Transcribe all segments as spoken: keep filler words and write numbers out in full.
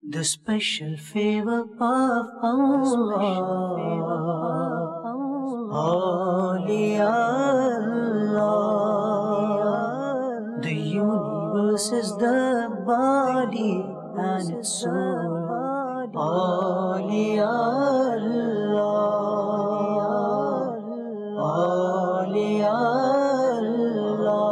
The special favor of Allah, Awliya Allah. The universe is the body and its soul. Awliya Allah, Awliya Allah.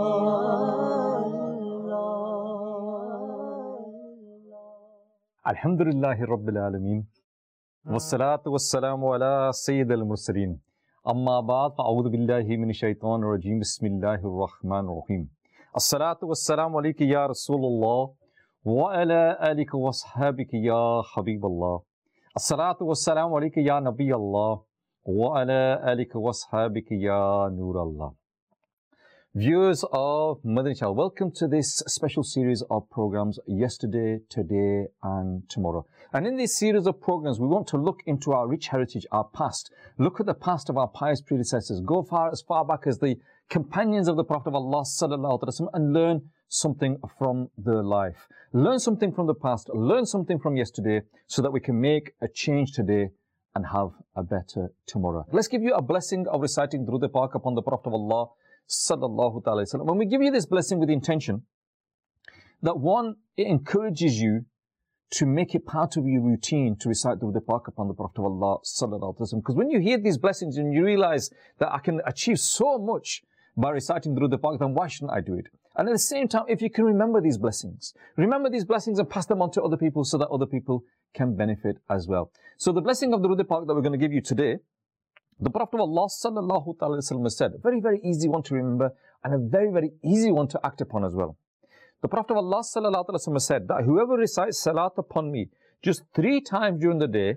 Alhamdulillahi Rabbil Alameen. Wassalatu wassalamu ala Sayyid al-Mursaleen. Amma ba'd, fa'awudhu billahi min shaitan rajim. Bismillahir Rahmanir Rahim. As-salatu wassalamu alayka ya Rasulullah wa ala alika wa ashabika ya Habiballah. As-salatu wassalamu alayka ya Nabi Allah wa ala alika wa ashabika ya Nur Allah. Viewers of Madani Channel, welcome to this special series of programs, Yesterday, Today and Tomorrow. And in this series of programs, we want to look into our rich heritage, our past, look at the past of our pious predecessors, go far as far back as the companions of the Prophet of Allah Sallallahu Alaihi Wasallam, and learn something from their life. Learn something from the past, learn something from yesterday, so that we can make a change today and have a better tomorrow. Let's give you a blessing of reciting Durud Pak upon the Prophet of Allah Sallallahu Alaihi Wasallam. When we give you this blessing with the intention that, one, it encourages you to make it part of your routine to recite Durud Pak upon the Prophet of Allah Sallallahu Alaihi Wasallam. Because when you hear these blessings and you realize that I can achieve so much by reciting Durud Pak, then why shouldn't I do it? And at the same time, if you can remember these blessings, remember these blessings and pass them on to other people so that other people can benefit as well. So the blessing of Durud Pak that we're going to give you today, the Prophet of Allah Sallallahu Alaihi Wasallam said, a very, very easy one to remember and a very, very easy one to act upon as well. The Prophet of Allah Sallallahu Alaihi Wasallam said that whoever recites salat upon me just three times during the day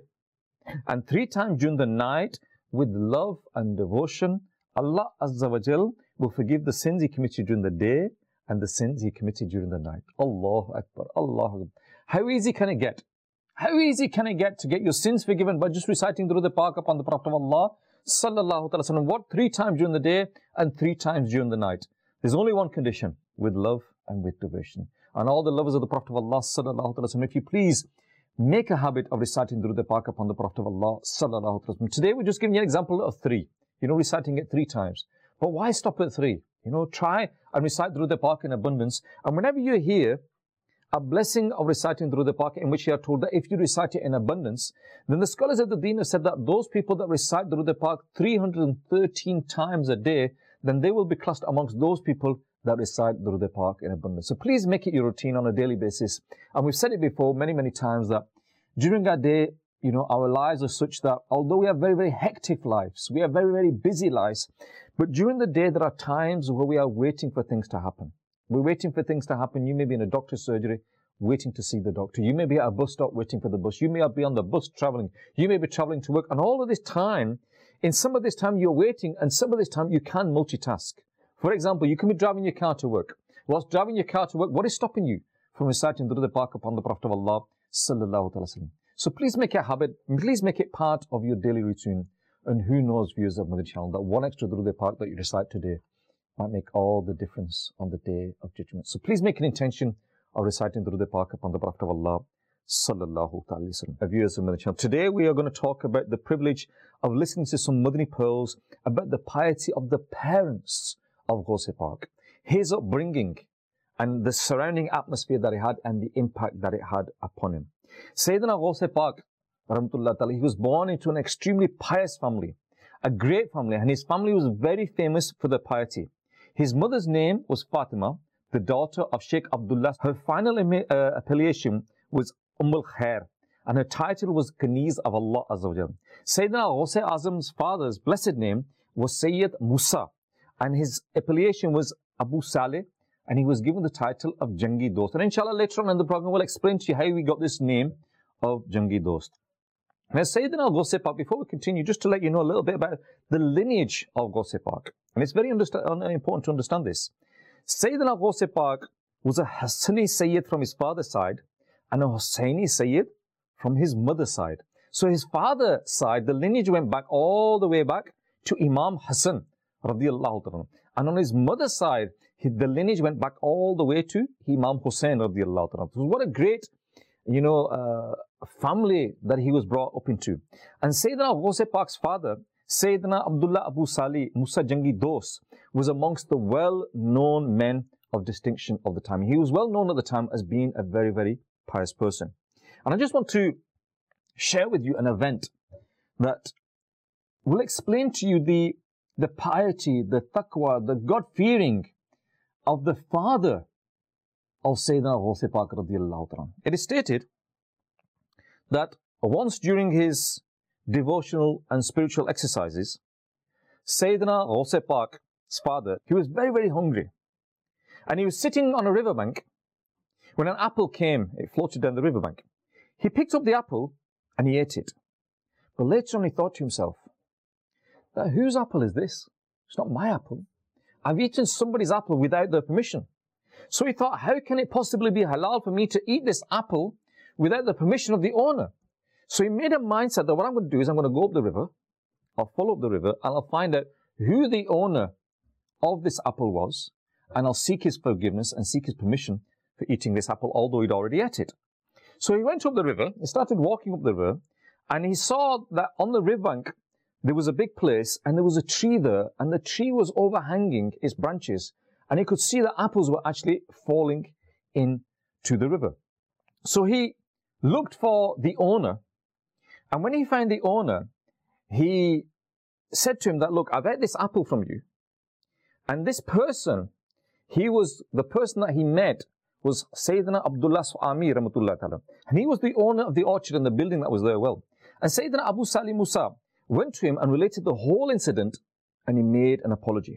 and three times during the night with love and devotion, Allah Azza wa Jal will forgive the sins he committed during the day and the sins he committed during the night. Allahu Akbar, Allahu Akbar. How easy can it get? How easy can it get to get your sins forgiven by just reciting Durud Pak upon the Prophet of Allah Sallallahu Alaihi Wasallam? What? Three times during the day and three times during the night. There's only one condition: with love and with devotion. And all the lovers of the Prophet of Allah Sallallahu Alaihi Wasallam, if you please, make a habit of reciting Durud Pak upon the Prophet of Allah Sallallahu Alaihi Wasallam. Today we're just giving you an example of three. You know, reciting it three times. But why stop at three? You know, try and recite Durud Pak in abundance. And whenever you hear a blessing of reciting Durud Pak in which you are told that if you recite it in abundance, then the scholars of the Deen have said that those people that recite Durud Pak three hundred thirteen times a day, then they will be classed amongst those people that recite Durud Pak in abundance. So please make it your routine on a daily basis. And we've said it before many, many times that during our day, you know, our lives are such that although we have very, very hectic lives, we have very, very busy lives, but during the day there are times where we are waiting for things to happen. We're waiting for things to happen. You may be in a doctor's surgery, waiting to see the doctor. You may be at a bus stop waiting for the bus. You may be on the bus traveling. You may be traveling to work. And all of this time, in some of this time you're waiting, and some of this time you can multitask. For example, you can be driving your car to work. Whilst driving your car to work, what is stopping you from reciting Durud Pak upon the Prophet of Allah Sallallahu Alaihi Wasallam? So please make it a habit. Please make it part of your daily routine. And who knows, viewers of Madani Channel, that one extra Durud Pak that you recite today might make all the difference on the day of judgment. So please make an intention of reciting Durud Pak upon the Prophet of Allah Sallallahu Alaihi Wasallam. Viewers of Madani Channel, today we are going to talk about the privilege of listening to some Madani pearls about the piety of the parents of Ghaus Pak, his upbringing and the surrounding atmosphere that he had and the impact that it had upon him. Sayyidina Ghaus Pak, Rahmatullah Ta'ala, he was born into an extremely pious family, a great family, and his family was very famous for their piety. His mother's name was Fatima, the daughter of Sheikh Abdullah. Her final uh, affiliation was Umm al-Khair, and her title was Kaniz of Allah Azza wa Jal. Sayyidina Ghaus Azam's father's blessed name was Sayyid Musa, and his affiliation was Abu Saleh, and he was given the title of Jangi Dost. And inshallah later on in the program we'll explain to you how we got this name of Jangi Dost. Now Sayyidina Ghaus Pak, before we continue, just to let you know a little bit about the lineage of Ghaus Pak. And it's very important to understand this. Sayyidina Ghaus Pak was a Hassani Sayyid from his father's side and a Hussaini Sayyid from his mother's side. So his father's side, the lineage went back all the way back to Imam Hassan radiyallahu ta'ala. And on his mother's side, the lineage went back all the way to Imam Hussain radiyallahu ta'ala. So what a great you know, uh, family that he was brought up into. And Sayyidina Ghaus Pak's father, Sayyidina Abdullah Abu Salih Musa Jangi Dos, was amongst the well-known men of distinction of the time. He was well known at the time as being a very, very pious person. And I just want to share with you an event that will explain to you the, the piety, the taqwa, the God-fearing of the father of Sayyidina Ghaus Pak radiallahu ta'ala. It is stated that once during his devotional and spiritual exercises, Sayyidina Ghaus Pak's father, he was very, very hungry. And he was sitting on a riverbank when an apple came, it floated down the riverbank. He picked up the apple and he ate it. But later on he thought to himself, that whose apple is this? It's not my apple. I've eaten somebody's apple without their permission. So he thought, how can it possibly be halal for me to eat this apple without the permission of the owner? So he made a mindset that what I'm going to do is I'm going to go up the river, I'll follow up the river, and I'll find out who the owner of this apple was, and I'll seek his forgiveness and seek his permission for eating this apple, although he'd already ate it. So he went up the river, he started walking up the river, and he saw that on the riverbank there was a big place, and there was a tree there, and the tree was overhanging its branches, and he could see that apples were actually falling into the river. So he looked for the owner, and when he found the owner, he said to him that, look, I've ate this apple from you, and this person, he was, the person that he met was Sayyidina Abdullah Su'ami Rahmatullah Ta'ala, and he was the owner of the orchard and the building that was there well. And Sayyidina Abu Salih Musa went to him and related the whole incident, and he made an apology.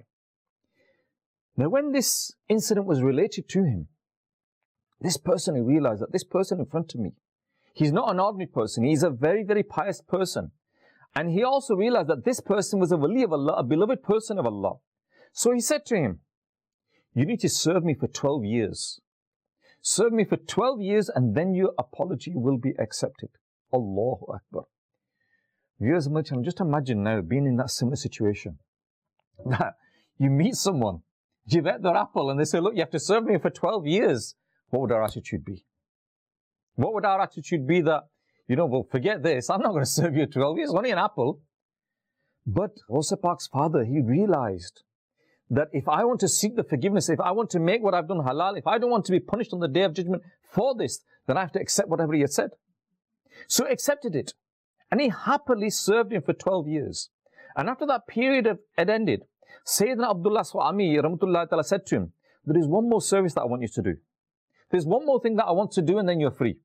Now, when this incident was related to him, this person, he realized that this person in front of me, he's not an ordinary person, he's a very, very pious person. And he also realized that this person was a wali of Allah, a beloved person of Allah. So he said to him, you need to serve me for twelve years. Serve me for twelve years and then your apology will be accepted. Allahu Akbar. Viewers, just imagine now being in that similar situation. That you meet someone, you've ate their apple, and they say, look, you have to serve me for twelve years. What would our attitude be? What would our attitude be that, you know, well, forget this, I'm not going to serve you twelve years, only an apple. But Ghaus Pak's father, he realized that if I want to seek the forgiveness, if I want to make what I've done halal, if I don't want to be punished on the Day of Judgment for this, then I have to accept whatever he had said. So he accepted it. And he happily served him for twelve years. And after that period had ended, Sayyidina Abdullah Su'ami Rahmatullah Ta'ala said to him, there is one more service that I want you to do. There's one more thing that I want to do and then you're free.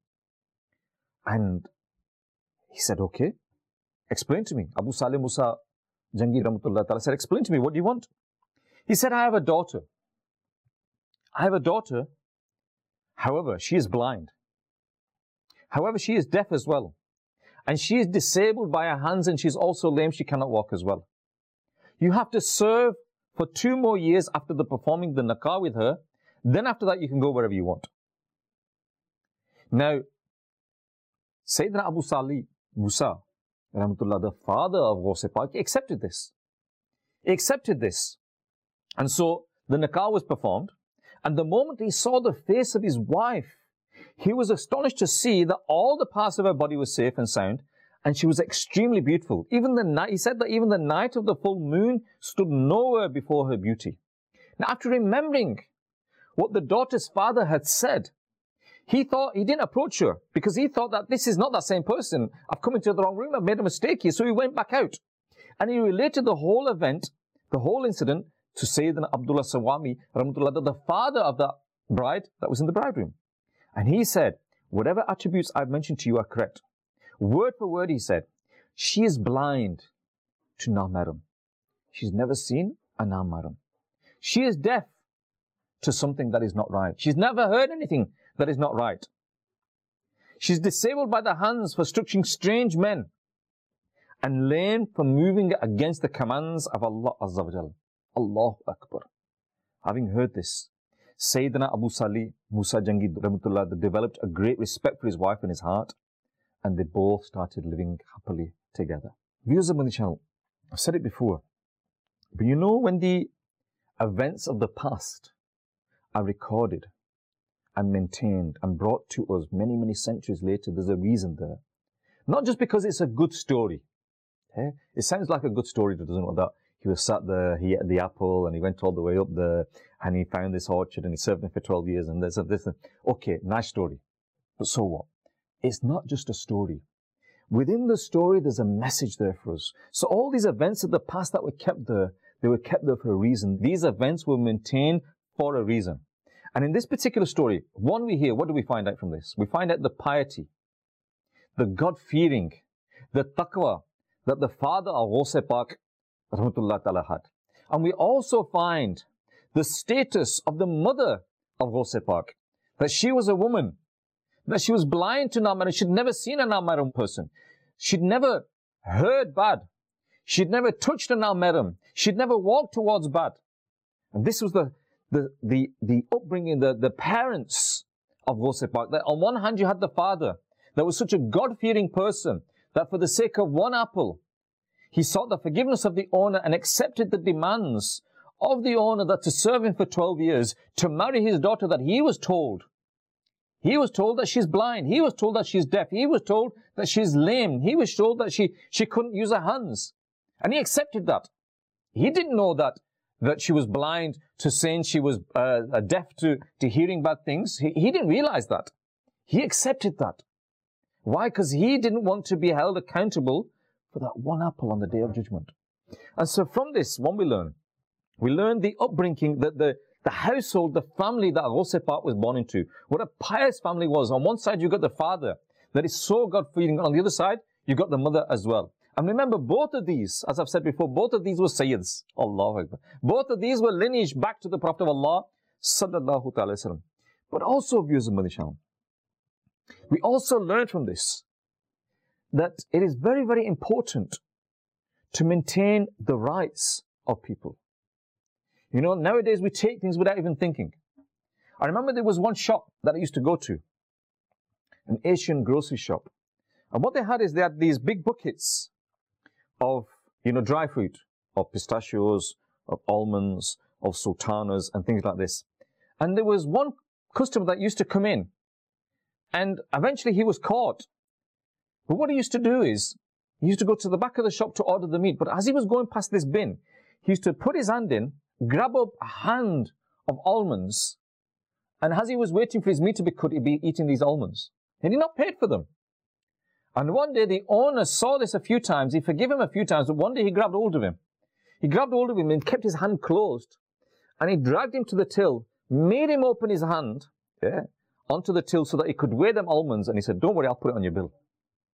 And he said, okay, explain to me. Abu Salih Musa Jangi Rahmatullah Ta'ala said, explain to me, what do you want? He said, I have a daughter. I have a daughter. However, she is blind. However, she is deaf as well. And she is disabled by her hands and she's also lame, she cannot walk as well. You have to serve for two more years after the performing the nikah with her. Then after that, you can go wherever you want. Now, Sayyidina Abu Salih Musa, Rahmatullah, the father of Ghaus Pak, he accepted this. He accepted this. And so the nikah was performed. And the moment he saw the face of his wife, he was astonished to see that all the parts of her body were safe and sound, and she was extremely beautiful. Even the night, he said that even the night of the full moon stood nowhere before her beauty. Now, after remembering what the daughter's father had said, he thought, he didn't approach her because he thought that this is not that same person. I've come into the wrong room, I've made a mistake here. So he went back out. And he related the whole event, the whole incident, to Sayyidina Abdullah Su'ami, Rahmatullah, the father of that bride that was in the bride room. And he said, whatever attributes I've mentioned to you are correct. Word for word, he said, she is blind to na-mahram. She's never seen a na-mahram. She is deaf to something that is not right. She's never heard anything that is not right. She's disabled by the hands for structuring strange men and lame for moving against the commands of Allah Azza wa Jal. Allahu Akbar. Having heard this, Sayyidina Abu Salih Musa Jangi Rahmatullah developed a great respect for his wife in his heart, and they both started living happily together. Viewers of the channel, I've said it before, but you know when the events of the past are recorded and maintained and brought to us many, many centuries later. There's a reason there. Not just because it's a good story. Okay? It sounds like a good story, doesn't it? That he was sat there, he ate the apple, and he went all the way up there, and he found this orchard, and he served him for twelve years, and there's this. Okay, nice story. But so what? It's not just a story. Within the story, there's a message there for us. So all these events of the past that were kept there, they were kept there for a reason. These events were maintained for a reason. And in this particular story, one we hear, what do we find out from this? We find out the piety, the God-fearing, the taqwa that the father of Ghaus Pak, rahmatullah ta'ala, had. And we also find the status of the mother of Ghaus Pak, that she was a woman, that she was blind to na-mahram. She'd never seen a na-mahram person. She'd never heard bad. She'd never touched a na-mahram. She'd never walked towards bad. And this was the, the, the, the upbringing, the, the parents of Ghaus Pak. That on one hand, you had the father that was such a God-fearing person that for the sake of one apple, he sought the forgiveness of the owner and accepted the demands of the owner that to serve him for twelve years, to marry his daughter that he was told. He was told that she's blind. He was told that she's deaf. He was told that she's lame. He was told that she, she couldn't use her hands. And he accepted that. He didn't know that, that she was blind to saying she was uh, deaf to, to hearing bad things. He, he didn't realize that. He accepted that. Why? Because he didn't want to be held accountable for that one apple on the Day of Judgment. And so from this, what we learn, we learn the upbringing, that the, the household, the family that Ghaus Pak was born into, what a pious family was. On one side, you got the father that is so God-fearing. On the other side, you got the mother as well. And remember, both of these, as I've said before, both of these were Sayyids. Allahu Akbar. Both of these were lineage back to the Prophet of Allah, sallallahu ta'ala wasallam. But also, viewers of Madani Channel, we also learn from this that it is very, very important to maintain the rights of people. You know, nowadays we take things without even thinking. I remember there was one shop that I used to go to, an Asian grocery shop. And what they had is they had these big buckets of, you know, dry fruit, of pistachios, of almonds, of sultanas, and things like this. And there was one customer that used to come in, and eventually he was caught. But what he used to do is, he used to go to the back of the shop to order the meat. But as he was going past this bin, he used to put his hand in, grab up a hand of almonds, and as he was waiting for his meat to be cut, he'd be eating these almonds. And he not paid for them. And one day the owner saw this a few times. He forgave him a few times, but one day he grabbed hold of him. He grabbed hold of him and kept his hand closed. And he dragged him to the till, made him open his hand, yeah, onto the till so that he could weigh them almonds. And he said, don't worry, I'll put it on your bill.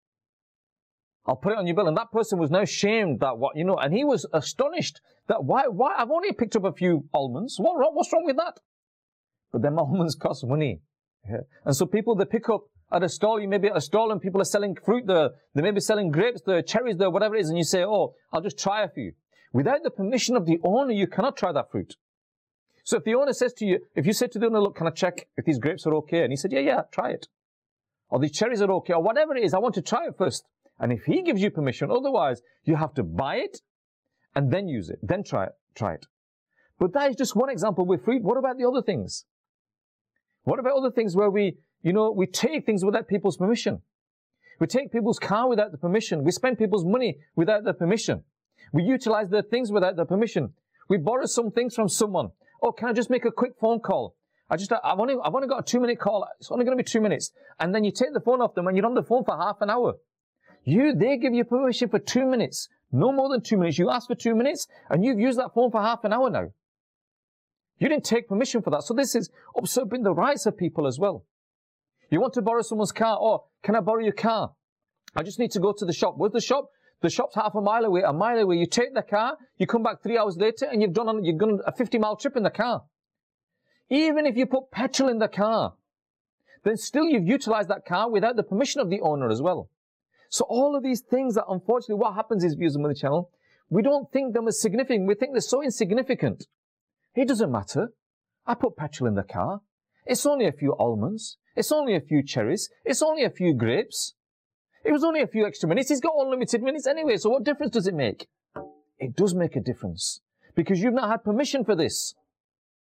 I'll put it on your bill. And that person was now shamed that what, you know, and he was astonished that why, why, I've only picked up a few almonds. What, what's wrong with that? But them almonds cost money. Yeah. And so people, they pick up at a stall, you may be at a stall and people are selling fruit there. They may be selling grapes there, cherries there, whatever it is. And you say, oh, I'll just try a few. Without the permission of the owner, you cannot try that fruit. So if the owner says to you, if you say to the owner, look, can I check if these grapes are okay? And he said, yeah, yeah, try it. Or these cherries are okay, or whatever it is, I want to try it first. And if he gives you permission, otherwise you have to buy it and then use it, then try it, try it. But that is just one example with fruit. What about the other things? What about other things where we, you know, we take things without people's permission? We take people's car without the permission. We spend people's money without their permission. We utilize their things without their permission. We borrow some things from someone. Oh, can I just make a quick phone call? I just, I've only, I've only got a two minute call. It's only going to be two minutes. And then you take the phone off them and you're on the phone for half an hour. You, they give you permission for two minutes. No more than two minutes. You ask for two minutes and you've used that phone for half an hour now. You didn't take permission for that. So this is usurping the rights of people as well. You want to borrow someone's car. Oh, can I borrow your car? I just need to go to the shop. Where's the shop? The shop's half a mile away, a mile away. You take the car, you come back three hours later and you've done, you've done a fifty mile trip in the car. Even if you put petrol in the car, then still you've utilized that car without the permission of the owner as well. So all of these things that unfortunately what happens is, viewers of Madani Channel, we don't think them as significant. We think they're so insignificant. It doesn't matter. I put petrol in the car. It's only a few almonds. It's only a few cherries. It's only a few grapes. It was only a few extra minutes. He's got unlimited minutes anyway. So what difference does it make? It does make a difference because you've not had permission for this.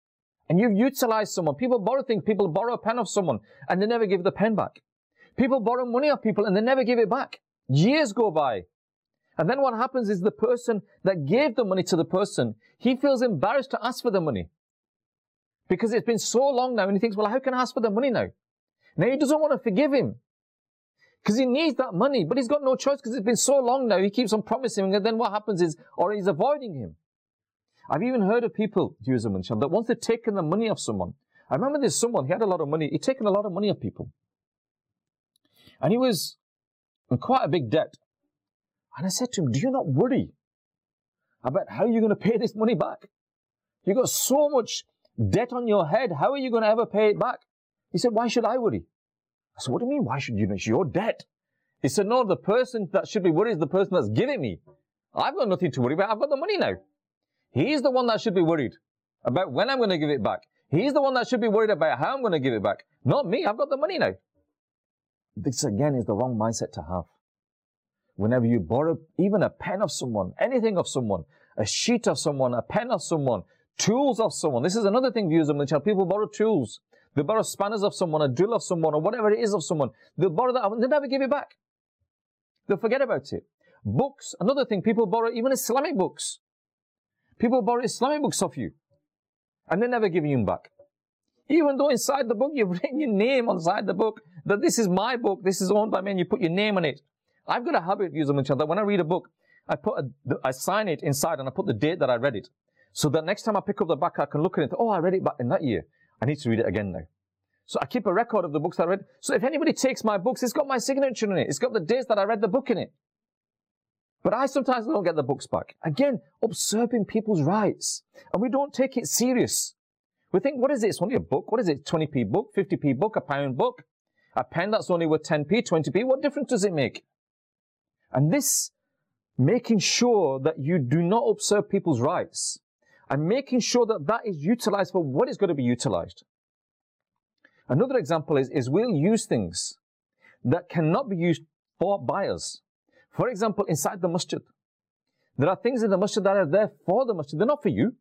And you've utilized someone. People borrow things. People borrow a pen off someone and they never give the pen back. People borrow money off people and they never give it back. Years go by. And then what happens is the person that gave the money to the person, he feels embarrassed to ask for the money. Because it's been so long now and he thinks, well, how can I ask for the money now? Now he doesn't want to forgive him. Because he needs that money, but he's got no choice because it's been so long now. He keeps on promising and then what happens is, or he's avoiding him. I've even heard of people, that once they've taken the money off someone. I remember there's someone, he had a lot of money, he'd taken a lot of money off people. And he was in quite a big debt. And I said to him, do you not worry about how you're going to pay this money back? You've got so much debt on your head, how are you going to ever pay it back? He said, why should I worry? I said, what do you mean, why should you? It's your debt. He said, no, the person that should be worried is the person that's giving me. I've got nothing to worry about, I've got the money now. He's the one that should be worried about when I'm going to give it back. He's the one that should be worried about how I'm going to give it back. Not me, I've got the money now. This again is the wrong mindset to have. Whenever you borrow even a pen of someone, anything of someone, a sheet of someone, a pen of someone, tools of someone. This is another thing, viewers of the channel. People borrow tools. They borrow spanners of someone, a drill of someone, or whatever it is of someone. They'll borrow that and they never give it back. They'll forget about it. Books, another thing, people borrow even Islamic books. People borrow Islamic books off you. And they never give you them back. Even though inside the book, you've written your name inside the book, that this is my book, this is owned by me, and you put your name on it. I've got a habit, viewers of the channel, that when I read a book, I put a, I sign it inside and I put the date that I read it. So that next time I pick up the back, I can look at it and think, oh, I read it back in that year. I need to read it again now. So I keep a record of the books that I read. So if anybody takes my books, it's got my signature in it. It's got the dates that I read the book in it. But I sometimes don't get the books back. Again, usurping people's rights. And we don't take it serious. We think, what is it? It's only a book. What is it? twenty p book, fifty p book, a pound book. A pen that's only worth ten p, twenty p. What difference does it make? And this, making sure that you do not usurp people's rights and making sure that that is utilized for what is going to be utilized. Another example is, is we'll use things that cannot be used for buyers. For example, inside the masjid. There are things in the masjid that are there for the masjid. They're not for you.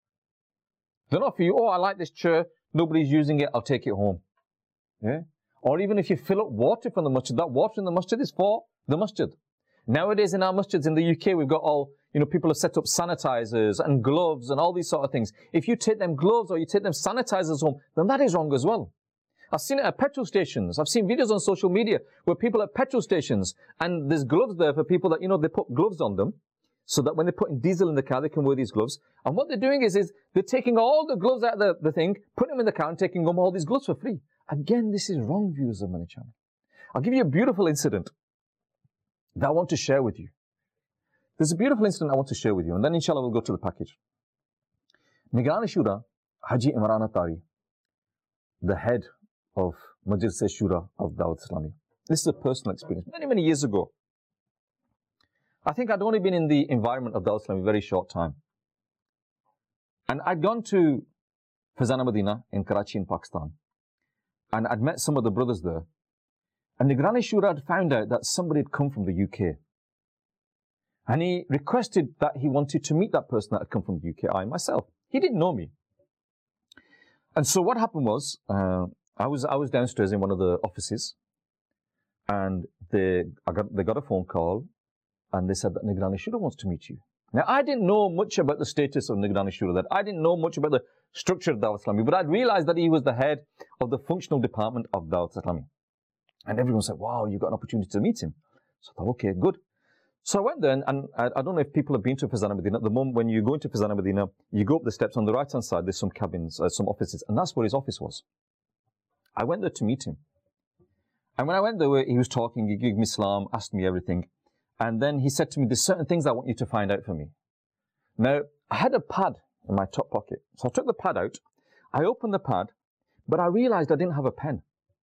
They're not for you. Oh, I like this chair. Nobody's using it. I'll take it home. Yeah? Or even if you fill up water from the masjid, that water in the masjid is for the masjid. Nowadays in our masjids in the U K, we've got all, you know, people have set up sanitizers and gloves and all these sort of things. If you take them gloves or you take them sanitizers home, then that is wrong as well. I've seen it at petrol stations. I've seen videos on social media where people at petrol stations and there's gloves there for people that, you know, they put gloves on them so that when they're putting diesel in the car, they can wear these gloves. And what they're doing is, is they're taking all the gloves out of the, the thing, putting them in the car and taking home all these gloves for free. Again, this is wrong, viewers of Money Channel. I'll give you a beautiful incident that I want to share with you. There's a beautiful incident I want to share with you, and then inshallah we'll go to the package. Nigaran Shura, Haji Imran Atari, the head of Majlis Shura of Dawat Islami. This is a personal experience. Many, many years ago, I think I'd only been in the environment of Dawat Islami a very short time. And I'd gone to Fazana Medina in Karachi in Pakistan. And I'd met some of the brothers there. And Nigaran Shura had found out that somebody had come from the U K. And he requested that he wanted to meet that person that had come from the U K, I myself. He didn't know me. And so what happened was, uh, I was I was downstairs in one of the offices, and they I got they got a phone call, and they said that Nigaran Shura wants to meet you. Now I didn't know much about the status of Nigaran Shura, that I didn't know much about the structure of Dawat Islami, but I'd realized that he was the head of the functional department of Dawat Islami. And everyone said, wow, you got an opportunity to meet him. So I thought, okay, good. So I went there, and, and I, I don't know if people have been to Fazana Medina. At the moment, when you go into Fazana Medina, you go up the steps on the right-hand side, there's some cabins, uh, some offices, and that's where his office was. I went there to meet him. And when I went there, he was talking, he gave me salam, asked me everything. And then he said to me, there's certain things I want you to find out for me. Now, I had a pad in my top pocket. So I took the pad out, I opened the pad, but I realized I didn't have a pen.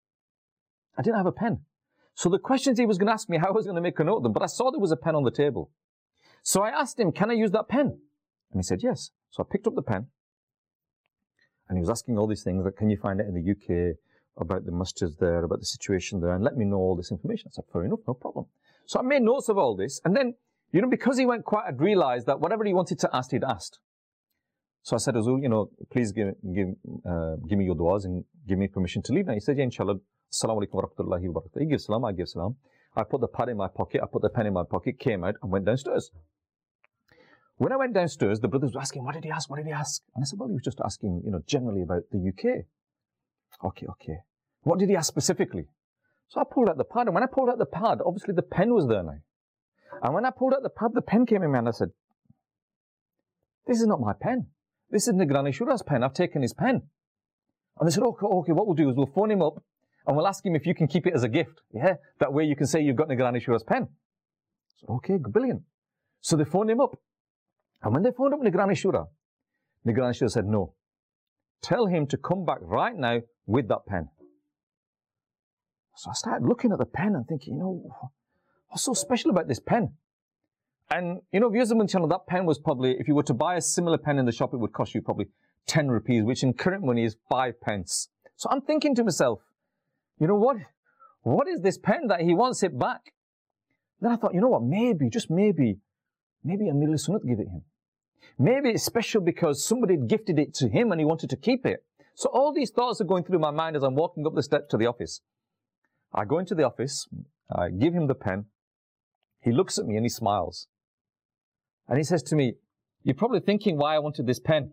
I didn't have a pen. So the questions he was going to ask me, how I was going to make a note of them, but I saw there was a pen on the table. So I asked him, can I use that pen? And he said, yes. So I picked up the pen, and he was asking all these things, like, can you find it in the U K, about the masjids there, about the situation there, and let me know all this information. I said, fair enough, no problem. So I made notes of all this, and then, you know, because he went quiet, I'd realized that whatever he wanted to ask, he'd asked. So I said, Hazur, you know, please give, give, uh, give me your du'as and give me permission to leave now. He said, yeah, inshallah, assalamu alaikum wa rahmatullahi wa barakatuh. He gives salam, I give salam. I put the pad in my pocket, I put the pen in my pocket, came out and went downstairs. When I went downstairs, the brothers were asking, what did he ask, what did he ask? And I said, well, he was just asking, you know, generally about the U K. Okay, okay. What did he ask specifically? So I pulled out the pad, and when I pulled out the pad, obviously the pen was there now. And when I pulled out the pad, the pen came in my hand, and I said, this is not my pen. This is Nigrani Shura's pen. I've taken his pen. And they said, okay, okay, what we'll do is we'll phone him up and we'll ask him if you can keep it as a gift. Yeah, that way you can say you've got Nigrani Shura's pen. I said, okay, brilliant. So they phoned him up. And when they phoned up Nigrani Shura, Nigrani Shura said, no, tell him to come back right now with that pen. So I started looking at the pen and thinking, you know, what's so special about this pen? And, you know, viewers of my channel, that pen was probably, if you were to buy a similar pen in the shop, it would cost you probably ten rupees, which in current money is five pence. So I'm thinking to myself, you know what? What is this pen that he wants it back? Then I thought, you know what? Maybe, just maybe, maybe Amir al-Sunnat gave it him. Maybe it's special because somebody gifted it to him and he wanted to keep it. So all these thoughts are going through my mind as I'm walking up the steps to the office. I go into the office, I give him the pen. He looks at me and he smiles. And he says to me, you're probably thinking why I wanted this pen.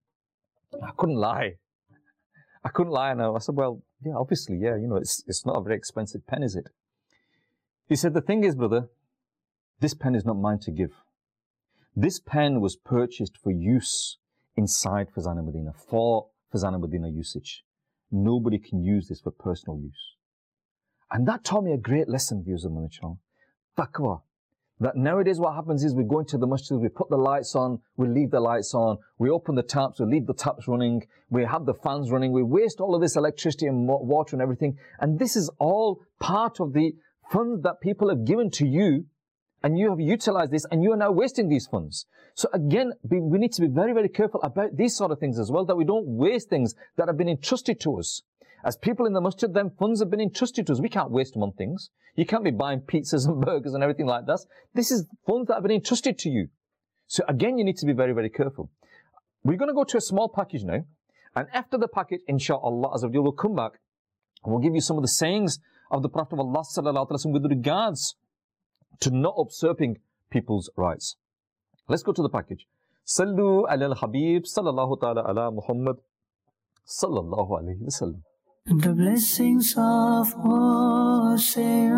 I couldn't lie. I couldn't lie. And I said, well, yeah, obviously, yeah, you know, it's, it's not a very expensive pen, is it? He said, the thing is, brother, this pen is not mine to give. This pen was purchased for use inside Faizan Medina, for Faizan Medina usage. Nobody can use this for personal use. And that taught me a great lesson, viewers of my channel. Taqwa. That nowadays what happens is we go into the masjid, we put the lights on, we leave the lights on, we open the taps, we leave the taps running, we have the fans running, we waste all of this electricity and water and everything. And this is all part of the funds that people have given to you, and you have utilized this, and you are now wasting these funds. So again, we need to be very, very careful about these sort of things as well, that we don't waste things that have been entrusted to us. As people in the masjid, then funds have been entrusted to us. We can't waste them on things. You can't be buying pizzas and burgers and everything like that. This is funds that have been entrusted to you. So again, you need to be very, very careful. We're going to go to a small package now. And after the package, inshallah, as we'll come back, and we'll give you some of the sayings of the Prophet of Allah sallallahu alaihi wasallam with regards to not usurping people's rights. Let's go to the package. Sallu ala al-Habib sallallahu ta'ala ala Muhammad sallallahu alayhi wa sallam. The blessings of Ghaus-e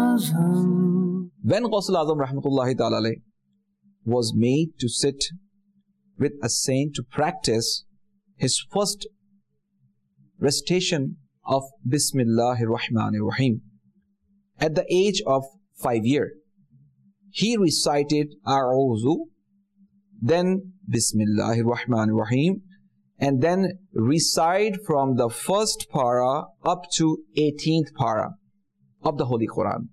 Azam. When Ghaus al-Azam rahmatullahi ta'ala was made to sit with a saint to practice his first recitation of Bismillahir Rahmanir Rahim at the age of five years, he recited A'udhu, then Bismillahir Rahmanir Rahim, and then recite from the first para up to eighteenth para of the Holy Quran.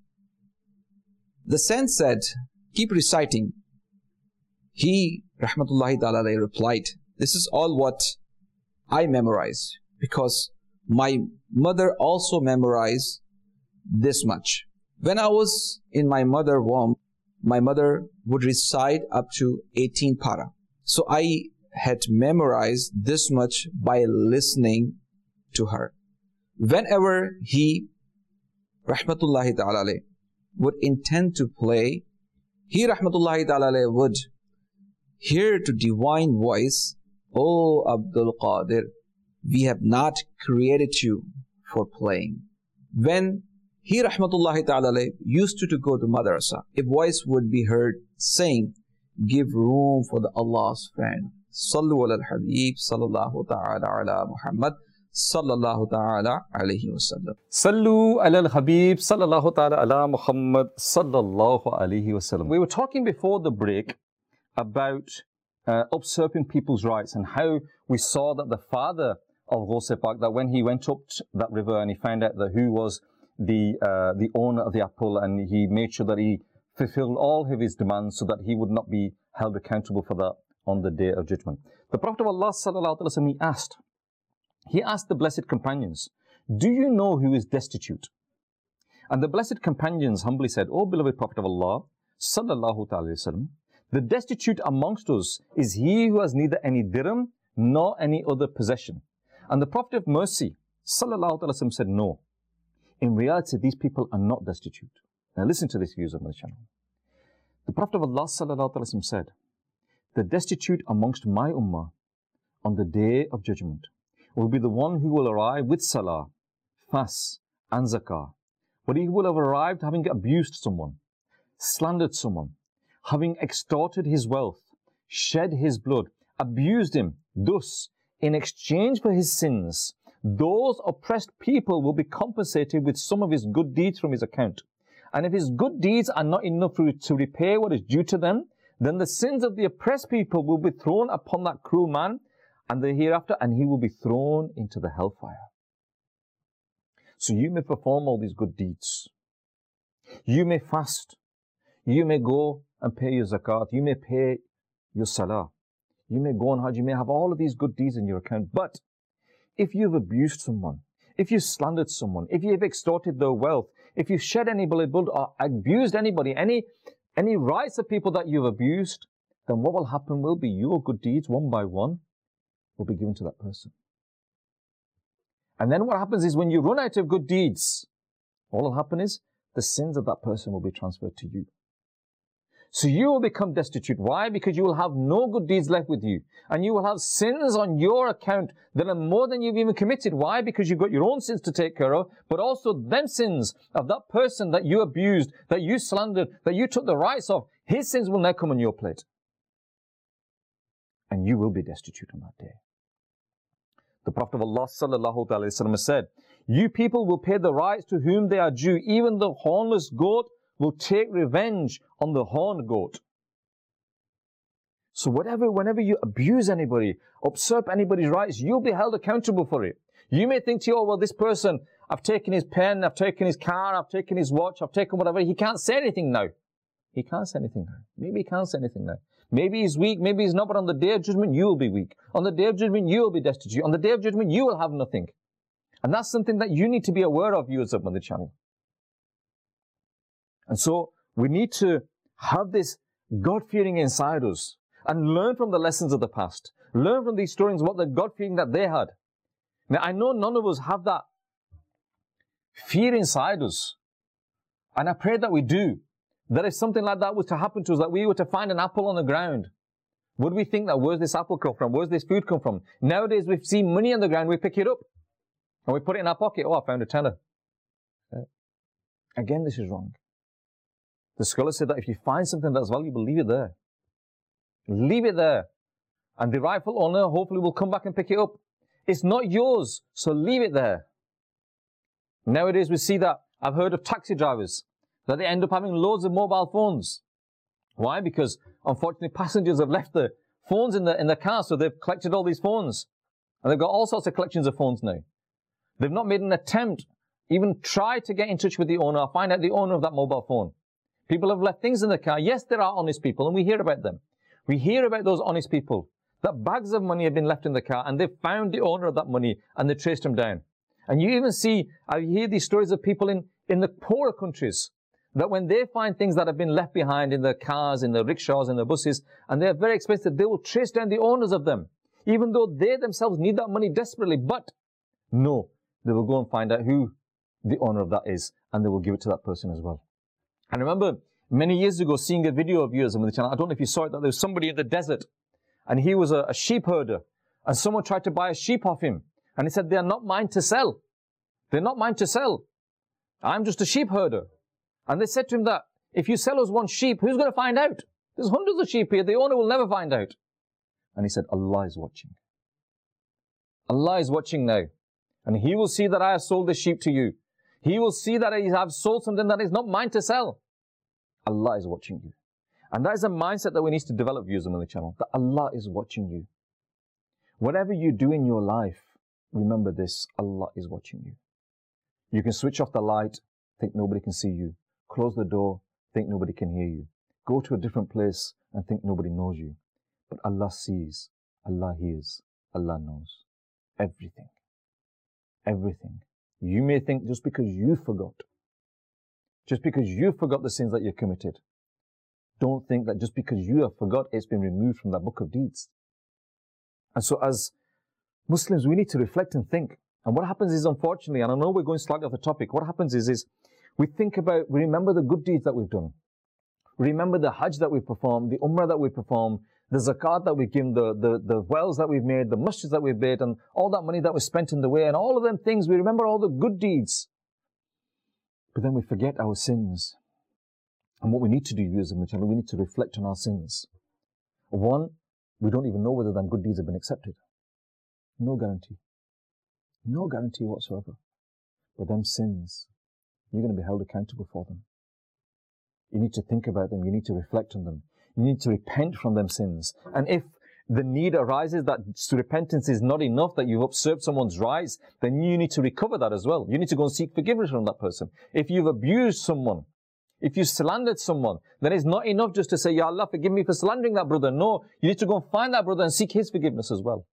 The saint said, keep reciting. He, rahmatullahi ta'ala, replied, this is all what I memorize, because my mother also memorized this much. When I was in my mother's womb, my mother would recite up to eighteen para. So I had memorized this much by listening to her. Whenever he, rahmatullahi ta'ala, would intend to play, he, rahmatullahi ta'ala, would hear to divine voice, O Abdul Qadir, we have not created you for playing. When he, rahmatullahi ta'ala, used to, to go to madrasa, a voice would be heard saying, give room for the Allah's friend. Sallu ala al-Habib sallallahu ta'ala ala Muhammad sallallahu ta'ala alayhi wa sallam. Sallu ala al-Habib sallallahu ta'ala ala Muhammad sallallahu alayhi wa sallam. We were talking before the break about uh, usurping people's rights, and how we saw that the father of Ghaus Pak, that when he went up that river and he found out that who was the uh, the owner of the apple, and he made sure that he fulfilled all of his demands so that he would not be held accountable for that on the day of judgment. The Prophet of Allah sallallahu alaihi wasallam, he asked, he asked the blessed companions, do you know who is destitute? And the blessed companions humbly said, O beloved Prophet of Allah sallallahu alaihi wasallam, The destitute amongst us is he who has neither any dirham nor any other possession. And the Prophet of Mercy, sallallahu alaihi wasallam, said, no. In reality, these people are not destitute. Now listen to this, viewers of my channel. The Prophet of Allah, sallallahu alaihi wasallam, said, the destitute amongst my ummah on the day of judgment will be the one who will arrive with salah, fast, and zakah. But he will have arrived having abused someone, slandered someone, having extorted his wealth, shed his blood, abused him. Thus, in exchange for his sins, those oppressed people will be compensated with some of his good deeds from his account. And if his good deeds are not enough to repay what is due to them, then the sins of the oppressed people will be thrown upon that cruel man and the hereafter, and he will be thrown into the hellfire. So you may perform all these good deeds. You may fast. You may go and pay your zakat. You may pay your salah. You may go on hajj. You may have all of these good deeds in your account. But if you've abused someone, if you've slandered someone, if you've extorted their wealth, if you've shed any blood or abused anybody, any, any rights of people that you've abused, then what will happen will be your good deeds, one by one, will be given to that person. And then what happens is when you run out of good deeds, what will happen is the sins of that person will be transferred to you. So you will become destitute. Why? Because you will have no good deeds left with you. And you will have sins on your account that are more than you've even committed. Why? Because you've got your own sins to take care of, but also them sins of that person that you abused, that you slandered, that you took the rights of. His sins will now come on your plate. And you will be destitute on that day. The Prophet of Allah sallallahu alaihi wasallam said, you people will pay the rights to whom they are due. Even the hornless goat will take revenge on the horned goat. So whatever, whenever you abuse anybody, usurp anybody's rights, you'll be held accountable for it. You may think to you, oh, well, this person, I've taken his pen, I've taken his car, I've taken his watch, I've taken whatever. He can't say anything now. He can't say anything now. Maybe he can't say anything now. Maybe he's weak, maybe he's not, but on the day of judgment, you will be weak. On the day of judgment, you will be destitute. On the day of judgment, you will have nothing. And that's something that you need to be aware of, viewers up on the channel. And so, we need to have this God-fearing inside us and learn from the lessons of the past. Learn from these stories what the God-fearing that they had. Now, I know none of us have that fear inside us. And I pray that we do. That if something like that was to happen to us, that we were to find an apple on the ground, would we think that where's this apple come from? Where's this food come from? Nowadays, we see money on the ground, we pick it up. And we put it in our pocket. Oh, I found a tenner. Again, this is wrong. The scholar said that if you find something that's valuable, leave it there. Leave it there. And the rightful owner hopefully will come back and pick it up. It's not yours, so leave it there. Nowadays we see that, I've heard of taxi drivers, that they end up having loads of mobile phones. Why? Because unfortunately passengers have left the phones in the, in the car, so they've collected all these phones. And they've got all sorts of collections of phones now. They've not made an attempt, even try to get in touch with the owner, or find out the owner of that mobile phone. People have left things in the car. Yes, there are honest people, and we hear about them. We hear about those honest people, that bags of money have been left in the car, and they've found the owner of that money, and they traced him down. And you even see, I hear these stories of people in, in the poorer countries, that when they find things that have been left behind in their cars, in their rickshaws, in their buses, and they're very expensive, they will trace down the owners of them, even though they themselves need that money desperately. But no, they will go and find out who the owner of that is, and they will give it to that person as well. And I remember many years ago seeing a video of yours on the channel. I don't know if you saw it, that there was somebody in the desert, and he was a, a sheep herder, and someone tried to buy a sheep off him, and he said, they're not mine to sell. They're not mine to sell. I'm just a sheep herder. And they said to him that, if you sell us one sheep, who's going to find out? There's hundreds of sheep here. The owner will never find out. And he said, Allah is watching. Allah is watching now. And He will see that I have sold the sheep to you. He will see that I have sold something that is not mine to sell. Allah is watching you. And that is a mindset that we need to develop, viewers on the channel, that Allah is watching you. Whatever you do in your life, remember this, Allah is watching you. You can switch off the light, think nobody can see you. Close the door, think nobody can hear you. Go to a different place and think nobody knows you. But Allah sees, Allah hears, Allah knows everything. Everything. You may think just because you forgot, just because you forgot the sins that you committed, don't think that just because you have forgot, it's been removed from that book of deeds. And so as Muslims, we need to reflect and think. And what happens is, unfortunately, and I know we're going slightly off the topic, what happens is, is we think about, we remember the good deeds that we've done. Remember the Hajj that we performed, the Umrah that we performed, the Zakat that we've given, the, the, the wells that we've made, the masjids that we've made, and all that money that was spent in the way, and all of them things, we remember all the good deeds. But then we forget our sins. And what we need to do, viewers of the channel, we need to reflect on our sins. One, we don't even know whether them good deeds have been accepted. No guarantee. No guarantee whatsoever. But them sins, you're going to be held accountable for them. You need to think about them. You need to reflect on them. You need to repent from them sins. And if the need arises that repentance is not enough, that you've usurped someone's rights, then you need to recover that as well. You need to go and seek forgiveness from that person. If you've abused someone, if you slandered someone, then it's not enough just to say, Ya Allah, forgive me for slandering that brother. No, you need to go and find that brother and seek his forgiveness as well.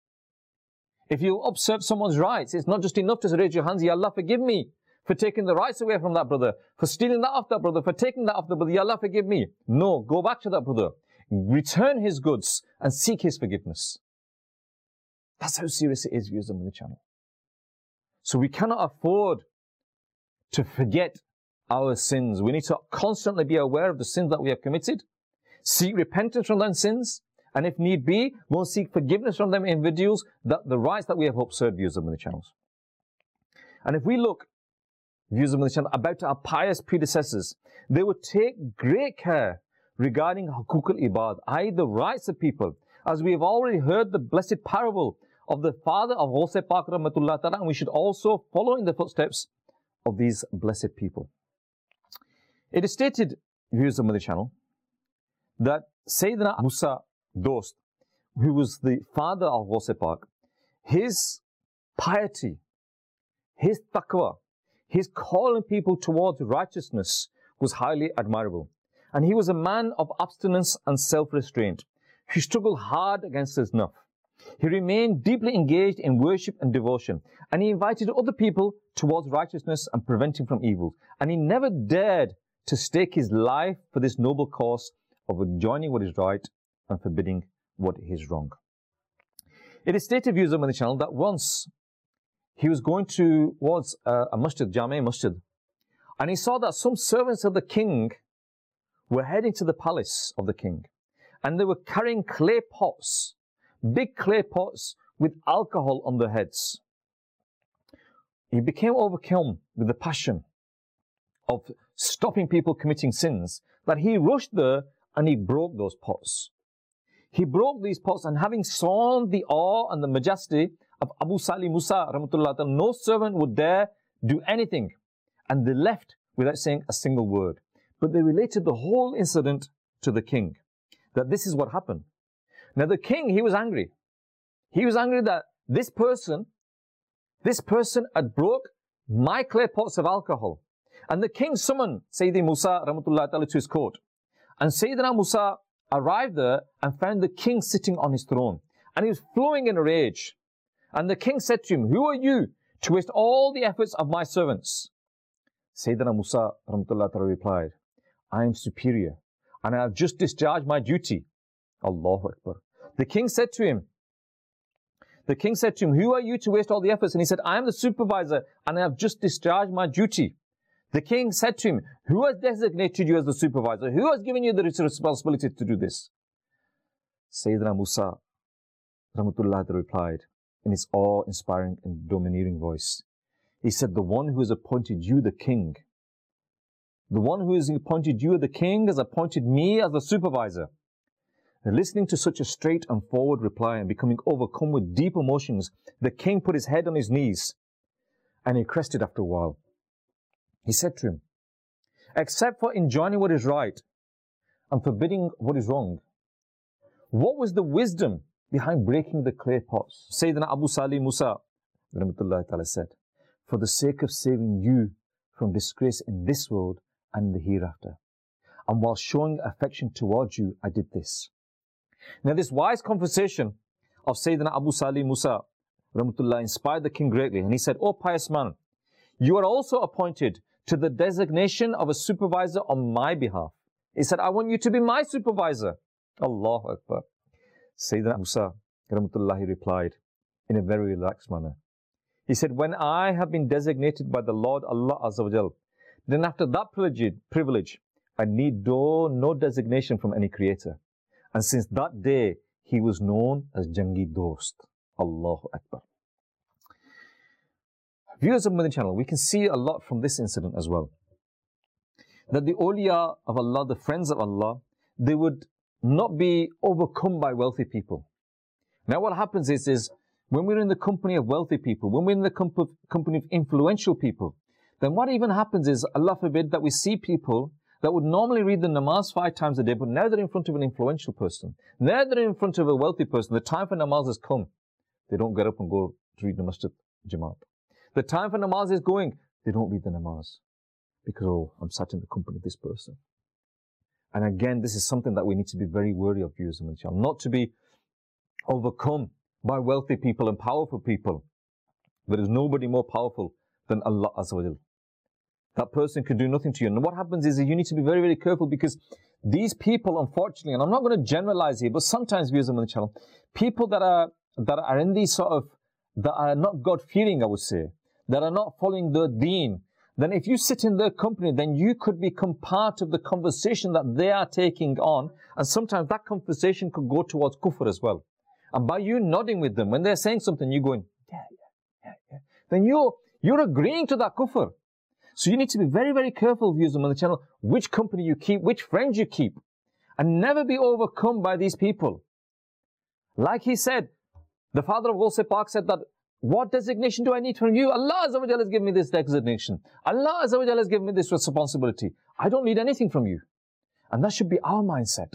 If you usurp someone's rights, it's not just enough to raise your hands, Ya Allah, forgive me for taking the rights away from that brother, for stealing that off that brother, for taking that off the brother. Ya Allah, forgive me. No, go back to that brother, return his goods, and seek his forgiveness. That's how serious it is, viewers on the channel. So we cannot afford to forget our sins. We need to constantly be aware of the sins that we have committed, seek repentance from those sins, and if need be, go and seek forgiveness from them individuals, that the rights that we have observed, viewers of the channels. And if we look, viewers of the channel, about our pious predecessors, they would take great care regarding hukuk al-ibad, that is the rights of people. As we have already heard the blessed parable of the father of Ghaus Pak Rahmatullah Ta'ala, and we should also follow in the footsteps of these blessed people. It is stated, viewers of the channel, that Sayyidina Musa Dost, who was the father of Ghaus Pak, his piety, his taqwa, his calling people towards righteousness was highly admirable. And he was a man of abstinence and self-restraint. He struggled hard against his nafs. He remained deeply engaged in worship and devotion. And he invited other people towards righteousness and preventing from evil. And he never dared to stake his life for this noble cause of enjoining what is right and forbidding what is wrong. It is stated, viewers on the channel, that once he was going towards uh, a masjid, Jami Masjid, and he saw that some servants of the king were heading to the palace of the king, and they were carrying clay pots, big clay pots with alcohol on their heads. He became overcome with the passion of stopping people committing sins, that he rushed there and he broke those pots. He broke these pots, and having sawn the awe and the majesty of Abu Salih Musa Rahmatullah Ta'ala, no servant would dare do anything, and they left without saying a single word. But they related the whole incident to the king, that this is what happened. Now the king, he was angry. He was angry that this person, this person had broke my clay pots of alcohol. And the king summoned Sayyidina Musa Rahmatullah Ta'ala to his court. And Sayyidina Musa arrived there and found the king sitting on his throne. And he was flowing in a rage. And the king said to him, "Who are you to waste all the efforts of my servants?" Sayyidina Musa Rahmatullah Ta'ala replied, "I am superior, and I have just discharged my duty." Allahu Akbar. The king said to him, the king said to him, "Who are you to waste all the efforts?" And he said, "I am the supervisor, and I have just discharged my duty." The king said to him, "Who has designated you as the supervisor? Who has given you the responsibility to do this?" Sayyidina Musa Rahmatullah replied in his awe-inspiring and domineering voice. He said, "The one who has appointed you the king, the one who has appointed you the king has appointed me as the supervisor." And listening to such a straight and forward reply and becoming overcome with deep emotions, the king put his head on his knees and he crested after a while. He said to him, "Except for enjoining what is right and forbidding what is wrong, what was the wisdom behind breaking the clay pots?" Sayyidina Abu Salih Musa Rahmatullah Ta'ala said, "For the sake of saving you from disgrace in this world and in the hereafter. And while showing affection towards you, I did this." Now this wise conversation of Sayyidina Abu Salih Musa Rahmatullah inspired the king greatly. And he said, "O pious man, you are also appointed to the designation of a supervisor on my behalf." He said, I want you to be my supervisor. Allahu Akbar. Sayyidina Musa Rahmatullahi replied in a very relaxed manner. He said, when I have been designated by the Lord Allah Azza wa Jal, then after that privilege, privilege I need no, no designation from any creator. And since that day, he was known as Jangi Dost. Allahu Akbar. Viewers of Madani channel, we can see a lot from this incident as well. That the awliya of Allah, the friends of Allah, they would not be overcome by wealthy people. Now what happens is, is when we're in the company of wealthy people, when we're in the comp company of influential people, then what even happens is, Allah forbid, that we see people that would normally read the namaz five times a day, but now they're in front of an influential person. Now they're in front of a wealthy person. The time for namaz has come. They don't get up and go to read the masjid jamaat. The time for namaz is going. They don't read the namaz. Because, oh, I'm sat in the company of this person. And again, this is something that we need to be very wary of, viewers of the channel. Not to be overcome by wealthy people and powerful people. There is nobody more powerful than Allah Azza wa Jal. That person can do nothing to you. And what happens is that you need to be very, very careful, because these people, unfortunately, and I'm not going to generalize here, but sometimes, viewers on the channel, people that are that are in these sort of, that are not God-fearing, I would say, that are not following the deen, then if you sit in their company, then you could become part of the conversation that they are taking on, and sometimes that conversation could go towards kufr as well. And by you nodding with them, when they're saying something, you're going, yeah, yeah, yeah, yeah, then you're, you're agreeing to that kufr. So you need to be very, very careful, viewers on the channel, which company you keep, which friends you keep, and never be overcome by these people. Like he said, the father of Ghaus Pak said that, what designation do I need from you? Allah Azza wa Jalla has given me this designation. Allah Azza wa Jalla has given me this responsibility. I don't need anything from you. And that should be our mindset.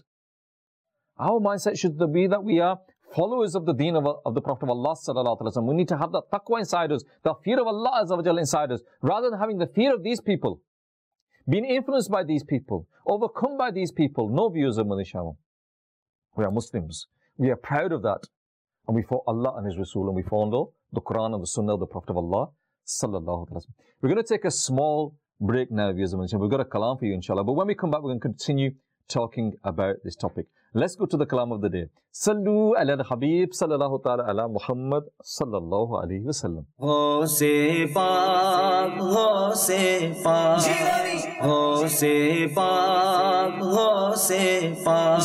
Our mindset should be that we are followers of the deen of, of the Prophet of Allah Sallallahu Alaihi Wasallam. We need to have that taqwa inside us, the fear of Allah Azza wa Jalla inside us, rather than having the fear of these people, being influenced by these people, overcome by these people. No, viewers of Madani channel. We are Muslims. We are proud of that. And we follow Allah and His Rasul, and we follow the Quran and the Sunnah of the Prophet of Allah Sallallahu Alaihi Wasallam. We're going to take a small break now, viewers of Madani channel. We've got a kalam for you, inshallah. But when we come back, we're going to continue talking about this topic. Let's go to the kalam of the day. Sallu ala al-Habib sallallahu ta'ala ala Muhammad sallallahu alayhi wa sallam. Ghaus Pak, Ghaus Pak, Ghaus Pak, Ghaus Pak,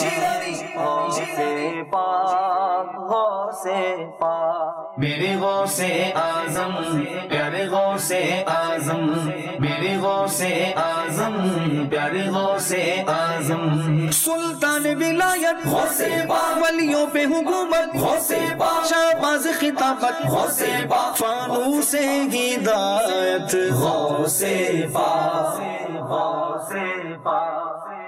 Ghaus Pak, Ghaus Pak. मेरे गौसे आजम, प्यारे गौसे आजम, मेरे गौसे आजम, प्यारे गौसे आजम। सुल्तान विलायत गौसे पाक, वलियों पे हुकूमत गौसे पाक, शाहबाज खिताफत गौसे पाक, फानूसे हिदायत गौसे पाक, गौसे पाक।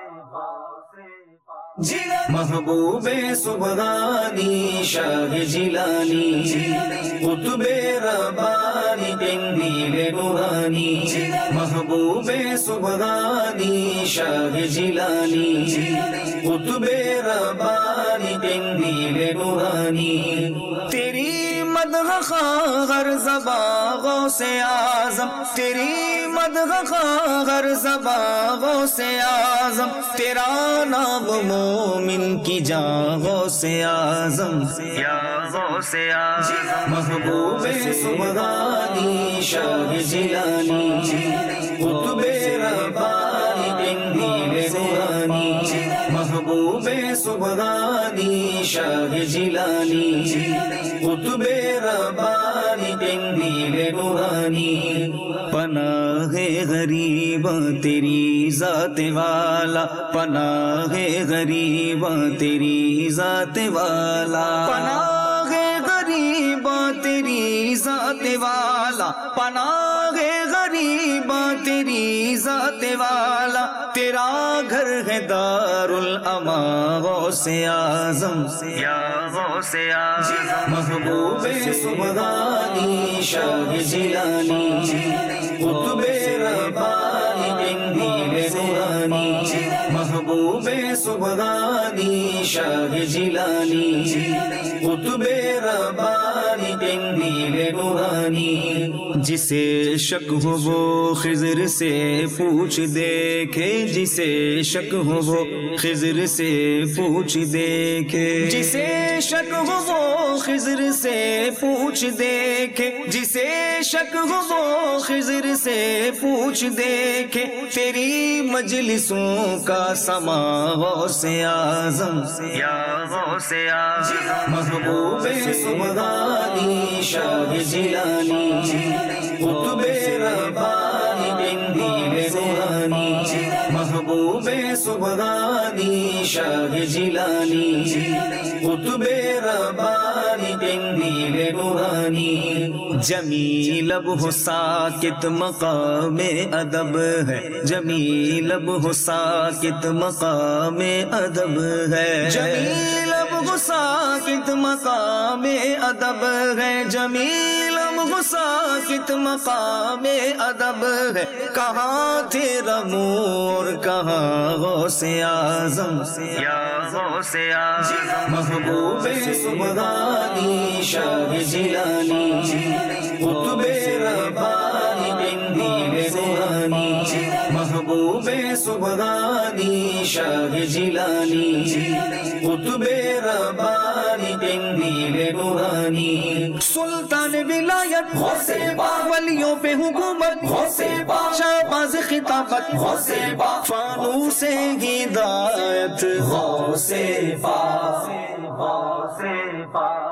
महबूबे सुबहानी शाह जिलानी, कुतुबे रब्बानी तंजीले नूरानी। महबूबे सुबहानी शाह जिलानी, कुतुबे रब्बानी तंजीले नूरानी। तेरी मदह हर ज़बा गौसे आज़म, तेरी मदह हर ज़बा गौसे आज़म। तेरा नाम मोमिन की जान गौसे आज़म, या गौसे आज़म। महबूबे सुबहानी शाह जिलानी, कुतुबे रब्बानी तंजीले नूरानी। महबूबे सुबहानी शाह जिलानी, कुतुबे रब्बानी तंजीले नूरानी। पनाहे गरीबा तेरी ज़ात वाला, पनाहे गरीबा तेरी ज़ात वाला, पनाहे गरीबा तेरी ज़ात वाला, पनाहे गरीबा तेरी ज़ात वाला। तेरा घर है दारुल अमा गौसे आज़म, या गौसे आज़म। महबूबे सुबहानी शाह जिलानी, कुतुबे रब्बानी तंजीले नूरानी। महबूबे सुबहानी शाह जिलानी, कुतुबे रब्बानी तंजीले नूरानी। जिसे शक हो वो खिज़र से पूछ देखे, जिसे शक हो वो खिज़र से पूछ देखे, जिसे शक हो वो खिज़र से पूछ देखे, जिसे शक हो वो खिज़र से पूछ देखे। तेरी मजलिसों का समा गौसे आज़म या गौसे आज़म, महबूबे सुबहानी शाह जिलानी, कुतुबे रब्बानी बिंदीले नूरानी, महबूबे सुबहानी शाह जिलानी, कुतुबे रब्बानी बिंदीले नूरानी। जमील अब हो साकित मकामे अदब है, जमील अब हो साकित मकामे अदब है, जमील अब हो साकित मकामे अदब है, जमील अब हो साकित मकामे अदब है। कहाँ थे रमूर कहाँ गौसे आज़म या गौसे आज़म, महबूबे सुबहानी शाह जिलानी, कुतुबे रब्बानी बिंदीले नूरानी, महबूबे सुबहानी शाह जिलानी, कुतुबे रब्बानी बिंदीले नूरानी। सुल्तान विलायत गौसे पाक, वलियों पे हुकूमत गौसे पाक, शाहबाज़ खिताबत गौसे पाक, फानूसे हिदायत गौसे पाक, गौसे पाक।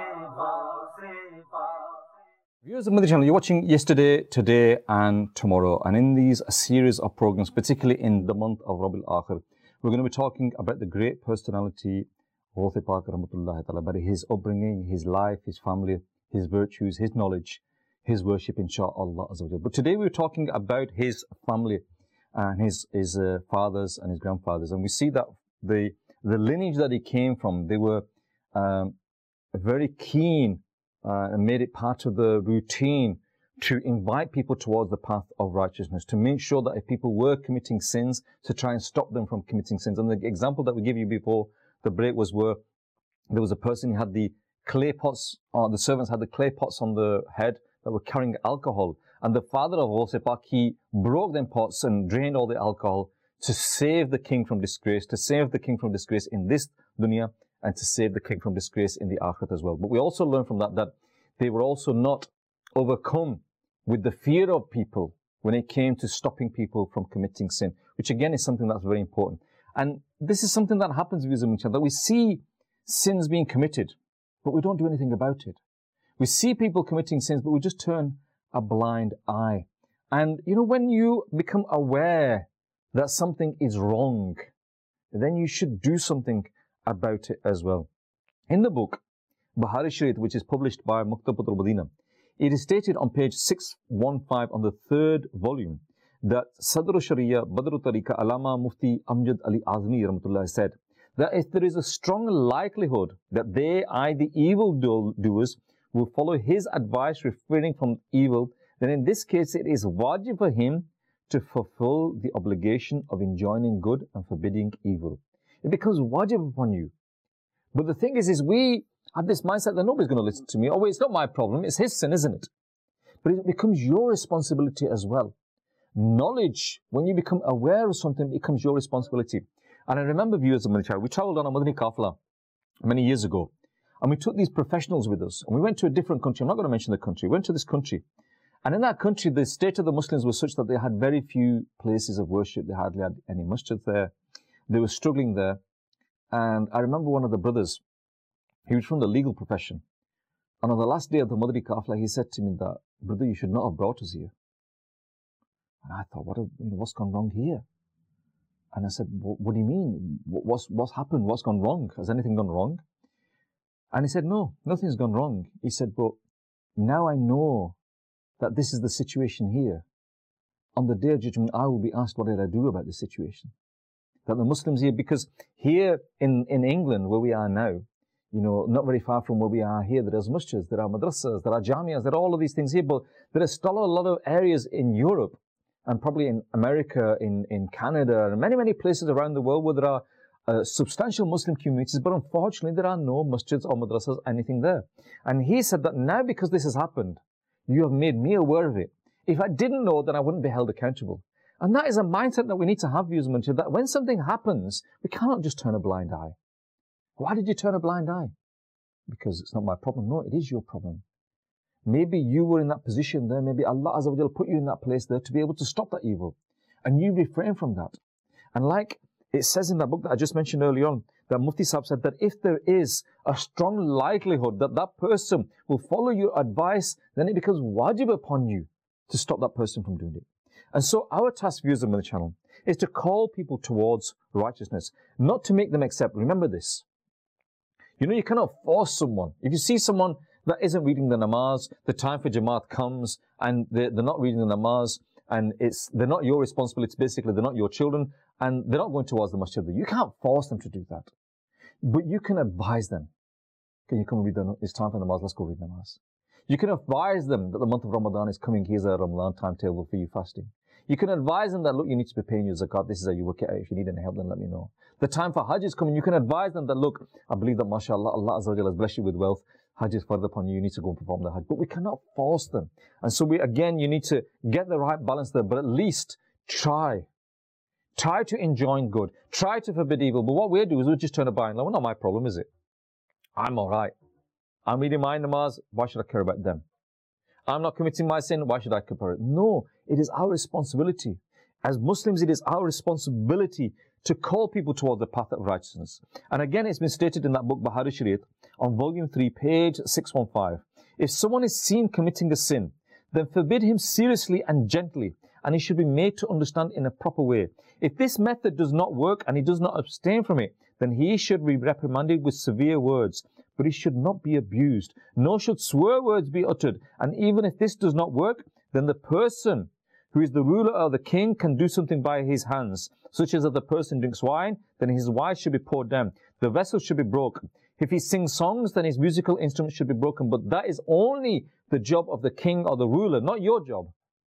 Viewers of Madani Channel, you're watching Yesterday, Today and Tomorrow, and in these a series of programs, particularly in the month of Rabiul Akhir, we're going to be talking about the great personality Ghaus-e Pak Rahmatullahi Ta'ala, about his upbringing, his life, his family, his virtues, his knowledge, his worship, inshaAllah Azza wa Jalla. But today we're talking about his family and his, his uh, fathers and his grandfathers, and we see that the, the lineage that he came from, they were um, very keen Uh, and made it part of the routine to invite people towards the path of righteousness, to make sure that if people were committing sins, to try and stop them from committing sins. And the example that we gave you before the break was where there was a person who had the clay pots, or the servants had the clay pots on the head that were carrying alcohol. And the father of Ghaus-e Pak, he broke them pots and drained all the alcohol to save the king from disgrace, to save the king from disgrace in this dunya, and to save the king from disgrace in the akhirat as well. But we also learn from that that they were also not overcome with the fear of people when it came to stopping people from committing sin, which again is something that's very important. And this is something that happens with Islam, that we see sins being committed, but we don't do anything about it. We see people committing sins, but we just turn a blind eye. And you know, when you become aware that something is wrong, then you should do something about it as well. In the book Bahar Sharif, which is published by Maktabat al-Madina, it is stated on page six fifteen on the third volume that Sadr al-Sharia Badr al-Tariqa Alama Mufti Amjad Ali Azmi Rahmatullah said that if there is a strong likelihood that they, I, the evil doers, will follow his advice refraining from evil, then in this case it is wajib for him to fulfill the obligation of enjoining good and forbidding evil. It becomes wajib upon you. But the thing is, is we have this mindset that nobody's going to listen to me. Oh, wait, it's not my problem. It's his sin, isn't it? But it becomes your responsibility as well. Knowledge, when you become aware of something, it becomes your responsibility. And I remember, viewers of Madani Channel, we traveled on a Madani Qafla many years ago. And we took these professionals with us. And we went to a different country. I'm not going to mention the country. We went to this country. And in that country, the state of the Muslims was such that they had very few places of worship. They hardly had any masjids there. They were struggling there. And I remember one of the brothers, he was from the legal profession. And on the last day of the Madani Qafla, he said to me that, brother, you should not have brought us here. And I thought, what, have, you know, what's gone wrong here? And I said, what do you mean? What's, what's happened? What's gone wrong? Has anything gone wrong? And he said, no, nothing's gone wrong. He said, but now I know that this is the situation here. On the day of judgment, I will be asked, what did I do about this situation? That the Muslims here, because here in, in England, where we are now, you know, not very far from where we are here, there are masjids, there are madrasas, there are jamias, there are all of these things here, but there are still a lot of areas in Europe, and probably in America, in, in Canada, and many, many places around the world where there are uh, substantial Muslim communities, but unfortunately there are no masjids or madrasas, anything there. And he said that now, because this has happened, You have made me aware of it. If I didn't know, then I wouldn't be held accountable. And that is a mindset that we need to have, viewers and that when something happens, we cannot just turn a blind eye. Why did you turn a blind eye? Because it's not my problem. No, it is your problem. Maybe you were in that position there. Maybe Allah Azza wa Jalla put you in that place there to be able to stop that evil. And you refrain from that. And like it says in that book that I just mentioned earlier on, that Mufti Sahib said that if there is a strong likelihood that that person will follow your advice, then it becomes wajib upon you to stop that person from doing it. And so our task, viewers on the channel, is to call people towards righteousness, not to make them accept. Remember this. You know, you cannot force someone. If you see someone that isn't reading the namaz, the time for Jamaat comes and they're, they're not reading the namaz, and it's they're not your responsibility, basically, they're not your children, and they're not going towards the masjid. You can't force them to do that. But you can advise them. Can you come and read the, it's time for namaz, let's go read namaz. You can advise them that the month of Ramadan is coming, here's a Ramadan timetable for you fasting. You can advise them that, look, you need to be paying your zakat, this is how you work it out. If you need any help, then let me know. The time for Hajj is coming, you can advise them that, look, I believe that, mashallah, Allah Azza wa Jalla has blessed you with wealth. Hajj is further upon you, you need to go and perform the Hajj. But we cannot force them. And so we, again, you need to get the right balance there, but at least try. Try to enjoin good. Try to forbid evil. But what we do is we just turn a blind eye. Well, not my problem, is it? I'm all right. I'm reading my namaz, why should I care about them? I'm not committing my sin, why should I compare it? No, it is our responsibility. As Muslims, it is our responsibility to call people towards the path of righteousness. And again, it's been stated in that book, Bahari Shariat, on volume three, page six fifteen. If someone is seen committing a sin, then forbid him seriously and gently, and he should be made to understand in a proper way. If this method does not work and he does not abstain from it, then he should be reprimanded with severe words, but he should not be abused, nor should swear words be uttered. And even if this does not work, then the person who is the ruler or the king can do something by his hands, such as if the person drinks wine, then his wine should be poured down. The vessel should be broken. If he sings songs, then his musical instrument should be broken. But that is only the job of the king or the ruler, not your job.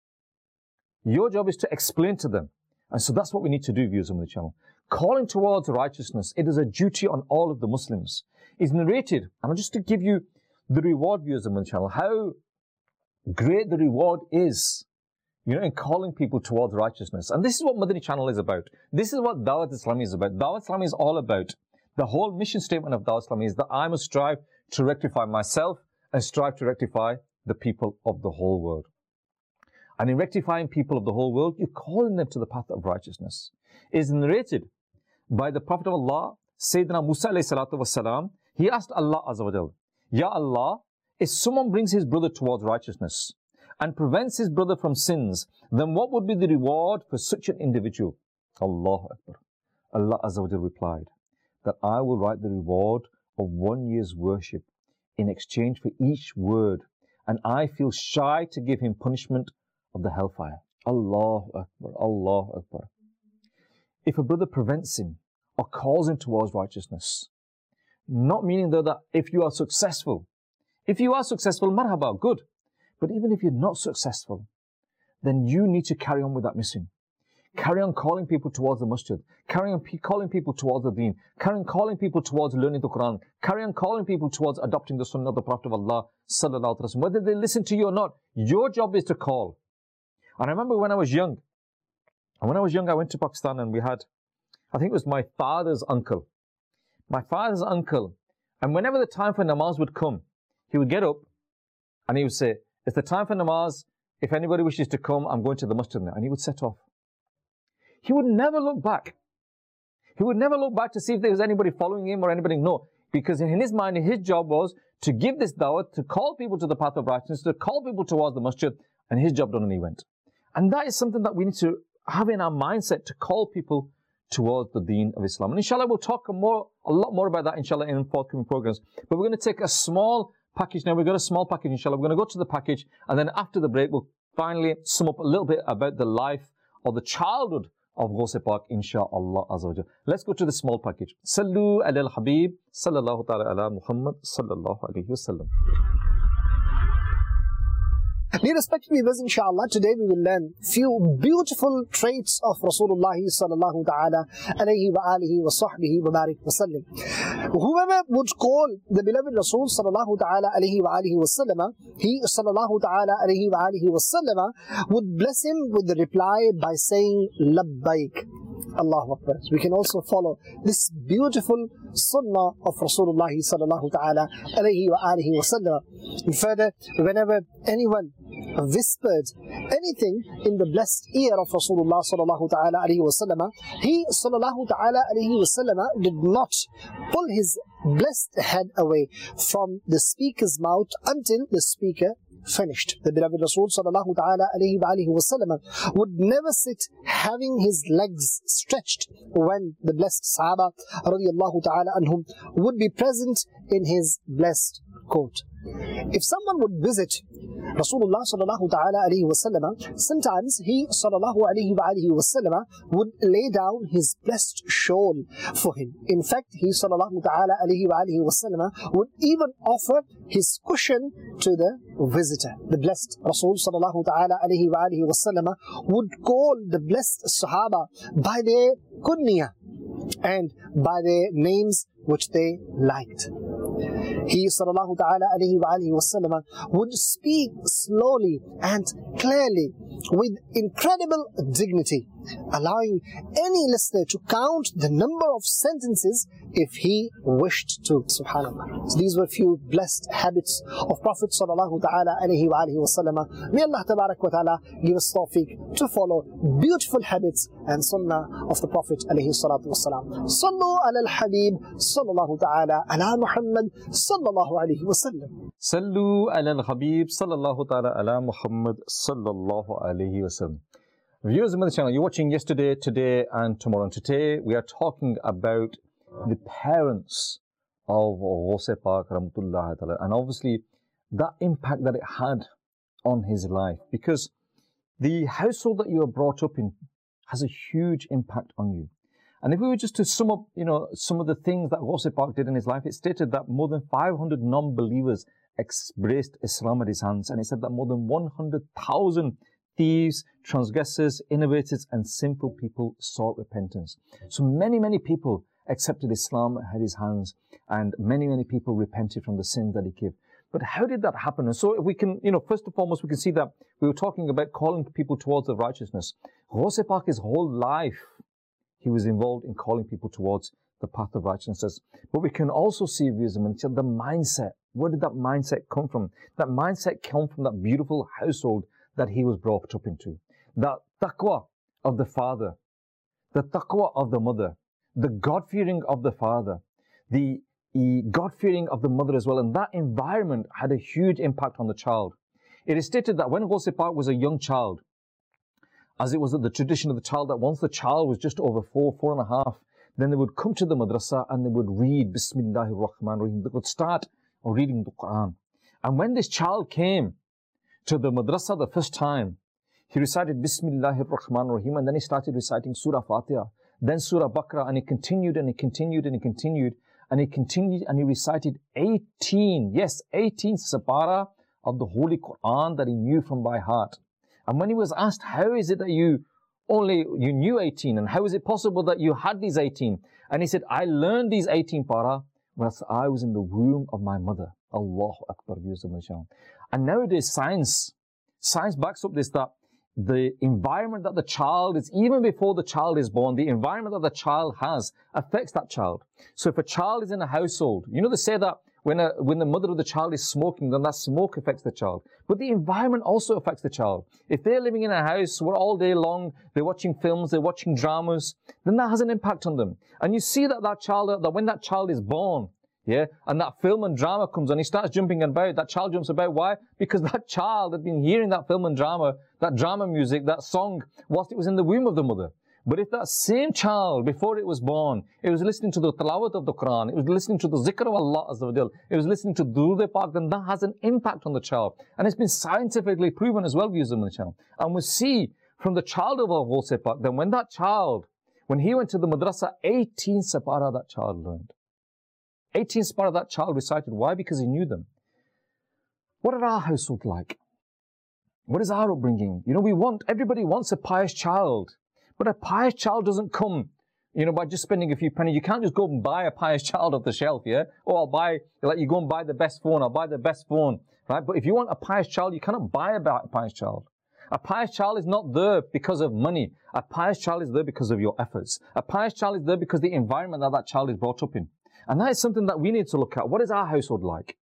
Your job is to explain to them. And so that's what we need to do, viewers on the channel. Calling towards righteousness, it is a duty on all of the Muslims. It's narrated, and just to give you the reward, viewers on the channel, how great the reward is, you know, in calling people towards righteousness. And this is what Madani Channel is about. This is what Dawat Islami is about. Dawat Islami is all about. The whole mission statement of Dawat Islami is that I must strive to rectify myself and strive to rectify the people of the whole world. And in rectifying people of the whole world, you're calling them to the path of righteousness. It is narrated by the Prophet of Allah, Sayyidina Musa alayhi salatu wasalam. He asked Allah Azza wa Jal, Ya Allah, if someone brings his brother towards righteousness and prevents his brother from sins, then what would be the reward for such an individual? Allahu Akbar. Allah Azza wa Jal replied, that I will write the reward of one year's worship in exchange for each word, and I feel shy to give him punishment of the hellfire. Allahu Akbar, Allahu Akbar. If a brother prevents him or calls him towards righteousness, not meaning though that if you are successful, if you are successful, marhaba, good. But even if you're not successful, then you need to carry on with that mission. Carry on calling people towards the masjid. Carry on pe calling people towards the deen. Carry on calling people towards learning the Quran. Carry on calling people towards adopting the sunnah of the Prophet of Allah, sallallahu alaihi wasallam. Whether they listen to you or not, your job is to call. And I remember when I was young, and when I was young, I went to Pakistan and we had, I think it was my father's uncle. My father's uncle. And whenever the time for namaz would come, he would get up and he would say, it's the time for namaz. If anybody wishes to come, I'm going to the masjid now. And he would set off. He would never look back. He would never look back to see if there was anybody following him or anybody. No, because in his mind, his job was to give this dawah, to call people to the path of righteousness, to call people towards the masjid, and his job done and he went. And that is something that we need to have in our mindset, to call people towards the deen of Islam. And inshallah, we'll talk more, a lot more about that, inshallah, in forthcoming programs. But we're going to take a small package now. We've got a small package, inshallah. We're going to go to the package, and then after the break, we'll finally sum up a little bit about the life or the childhood of Ghaus Pak, insha'Allah Azza wa Jal. Let's go to the small package. Sallu ala al-Habib, sallallahu ta'ala ala Muhammad, sallallahu alayhi wa sallam. Dear respected viewers, inshallah, today we will learn few beautiful traits of Rasulullah sallallahu ta'ala alayhi wa alihi wa sahbihi wa barik wa sallam. Whoever would call the beloved Rasul sallallahu ta'ala alayhi wa alihi wa sallam, he sallallahu ta'ala alayhi wa alihi wa sallam would bless him with the reply by saying labbaik. Allahu Akbar. We can also follow this beautiful sunnah of Rasulullah sallallahu ta'ala alayhi wa alihi wa sallam. And further, whenever anyone whispered anything in the blessed ear of Rasulullah sallallahu ta'ala alayhi wa sallam, he sallallahu ta'ala alayhi wa sallam did not pull his blessed head away from the speaker's mouth until the speaker finished. The beloved Rasul sallallahu ta'ala alayhi wa alihi wa sallam would never sit having his legs stretched when the blessed Sahaba radiyallahu ta'ala anhum would be present in his blessed court. If someone would visit Rasulullah sallallahu ta'ala alayhi wa sallam, sometimes he sallallahu alayhi wa alihi wa sallam would lay down his blessed shawl for him. In fact, he sallallahu ta'ala alayhi wa alihi wa sallam would even offer his cushion to the visitor. The blessed Rasul sallallahu ta'ala alayhi wa alihi wa sallam would call the blessed Sahaba by their kunya and by their names which they liked. He sallallahu ta'ala alayhi wa alihi wa sallam would speak slowly and clearly with incredible dignity, allowing any listener to count the number of sentences if he wished to. Subhanallah. So these were few blessed habits of Prophet sallallahu ta'ala alayhi wa alihi wa sallam. May Allah tabarak wa ta'ala give us tawfiq to follow beautiful habits and sunnah of the Prophet alayhi salatu wa salam. Sallu ala al-Habib sallallahu ta'ala ala Muhammad sallallahu alayhi wa sallam. Sallu ala al-Habib sallallahu ta'ala ala Muhammad sallallahu alayhi wa sallam. Viewers of the channel, you're watching yesterday, today and tomorrow. And today we are talking about the parents of Ghaus Pak rahmatullah ta'ala, and obviously that impact that it had on his life, because the household that you are brought up in has a huge impact on you. And if we were just to sum up, you know, some of the things that Ghaus Pak did in his life, it stated that more than five hundred non-believers embraced Islam at his hands, and it said that more than one hundred thousand thieves, transgressors, innovators, and simple people sought repentance. So many, many people accepted Islam at his hands, and many, many people repented from the sins that he gave. But how did that happen? And so if we can, you know, first and foremost, we can see that we were talking about calling people towards the righteousness. Ghaus Pak, his whole life, he was involved in calling people towards the path of righteousness. But we can also see wisdom and the mindset. Where did that mindset come from? That mindset came from that beautiful household that he was brought up into. That taqwa of the father, the taqwa of the mother, the God-fearing of the father, the God-fearing of the mother as well. And that environment had a huge impact on the child. It is stated that when Ghaus Pak was a young child, as it was the tradition of the child, that once the child was just over four, four and a half, then they would come to the madrasa and they would read Bismillahir Rahmanir Rahim. They would start reading the Quran. And when this child came to the madrasa the first time, he recited Bismillahir Rahmanir Rahim, and then he started reciting Surah Fatiha, then Surah Baqarah, and he continued and he continued and he continued and he continued and he recited eighteen, yes, eighteen separa of the Holy Quran that he knew from by heart. And when he was asked, how is it that you only, you knew eighteen, and how is it possible that you had these eighteen? And he said, I learned these eighteen para whilst I was in the womb of my mother. Allahu Akbar. And nowadays science, science backs up this, that the environment that the child is, even before the child is born, the environment that the child has affects that child. So if a child is in a household, you know, they say that when, a, when the mother of the child is smoking, then that smoke affects the child. But the environment also affects the child. If they're living in a house where all day long they're watching films, they're watching dramas, then that has an impact on them. And you see that that child, that when that child is born, yeah, and that film and drama comes on, he starts jumping about, that child jumps about. Why? Because that child had been hearing that film and drama, that drama music, that song, whilst it was in the womb of the mother. But if that same child, before it was born, it was listening to the tilawat of the Quran, it was listening to the zikr of Allah Azza wa Jal, it was listening to Durood Pak, then that has an impact on the child. And it's been scientifically proven as well, views on the channel. And we see from the child of Ghaus Pak, that when that child, when he went to the madrasa, eighteen separa that child learned. eighteen separa that child recited. Why? Because he knew them. What are our household like? What is our upbringing? You know, we want, everybody wants a pious child, but a pious child doesn't come, you know, by just spending a few pennies. You can't just go and buy a pious child off the shelf, yeah? Oh, I'll buy, like you go and buy the best phone, I'll buy the best phone, right? But if you want a pious child, you cannot buy a pious child. A pious child is not there because of money. A pious child is there because of your efforts. A pious child is there because of the environment that that child is brought up in. And that is something that we need to look at. What is our household like?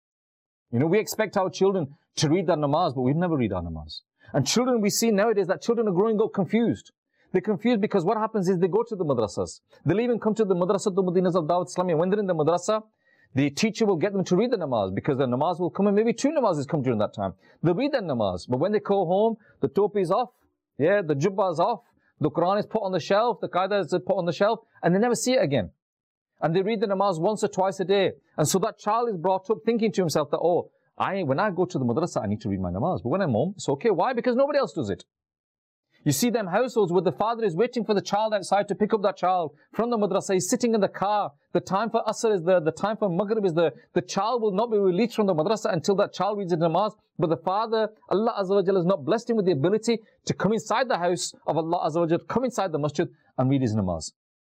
You know, we expect our children to read their namaz, but we never read our namaz. And children, we see nowadays that children are growing up confused. They're confused because what happens is they go to the madrasas. They'll even come to the madrasa to Madinas of Dawat Islamiyya. When they're in the madrasa, the teacher will get them to read the namaz because the namaz will come and maybe two namazes come during that time. They'll read their namaz. But when they go home, the topi is off, yeah, the jubba is off, the Quran is put on the shelf, the qaida is put on the shelf, and they never see it again. And they read the namaz once or twice a day. And so that child is brought up thinking to himself that, oh, I, when I go to the madrasa, I need to read my namaz. But when I'm home, it's okay. Why? Because nobody else does it. You see them households where the father is waiting for the child outside to pick up that child from the madrasa. He's sitting in the car. The time for Asr is there. The time for Maghrib is there. The child will not be released from the madrasa until that child reads the namaz. But the father, Allah Azza wa Jalla, has not blessed him with the ability to come inside the house of Allah Azza wa Jalla, come inside the masjid and read his namaz.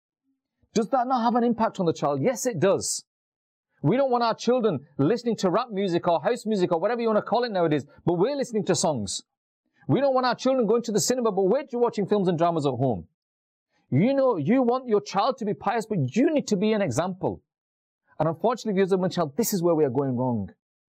Does that not have an impact on the child? Yes, it does. We don't want our children listening to rap music or house music or whatever you want to call it nowadays, but we're listening to songs. We don't want our children going to the cinema, but we're watching films and dramas at home. You know, you want your child to be pious, but you need to be an example. And unfortunately, viewers of my child, this is where we are going wrong.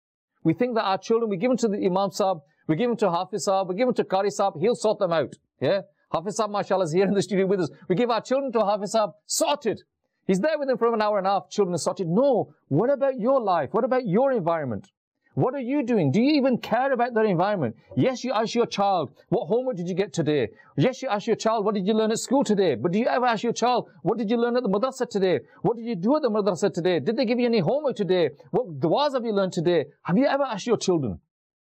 We think that our children, we give them to the Imam Sahib, we give them to Hafiz Sahib, we give them to Qari Sahib, he'll sort them out. Yeah? Hafiz Sahib, mashallah, is here in the studio with us. We give our children to Hafiz Sahib, sorted. He's there with them for an hour and a half, children are sorted. No, what about your life? What about your environment? What are you doing? Do you even care about their environment? Yes, you ask your child, what homework did you get today? Yes, you ask your child, what did you learn at school today? But do you ever ask your child, what did you learn at the madrasa today? What did you do at the madrasa today? Did they give you any homework today? What du'as have you learned today? Have you ever asked your children?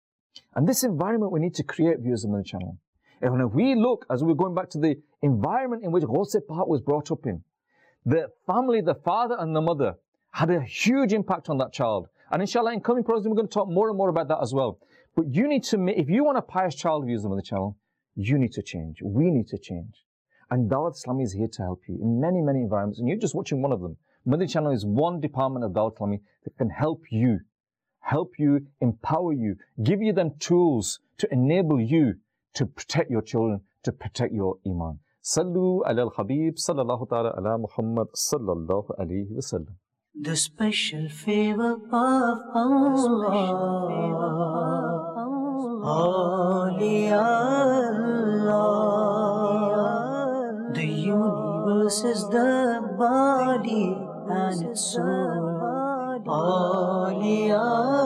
And this environment we need to create, viewers of the channel. And if we look, as we're going back to the environment in which Ghaus Pak was brought up in, the family, the father and the mother, had a huge impact on that child. And inshallah, in coming programs, we're going to talk more and more about that as well. But you need to, if you want a pious child, viewers of the channel, you need to change. We need to change. And Dawat Islami is here to help you in many, many environments. And you're just watching one of them. Madani Channel is one department of Dawat Islami that can help you, help you, empower you, give you them tools to enable you to protect your children, to protect your iman. Sallu ala al-Habib, sallallahu ta'ala ala Muhammad, sallallahu alayhi wa sallam. The special favor of Allah, Holy Allah. The universe is the body and its soul, Holy Allah.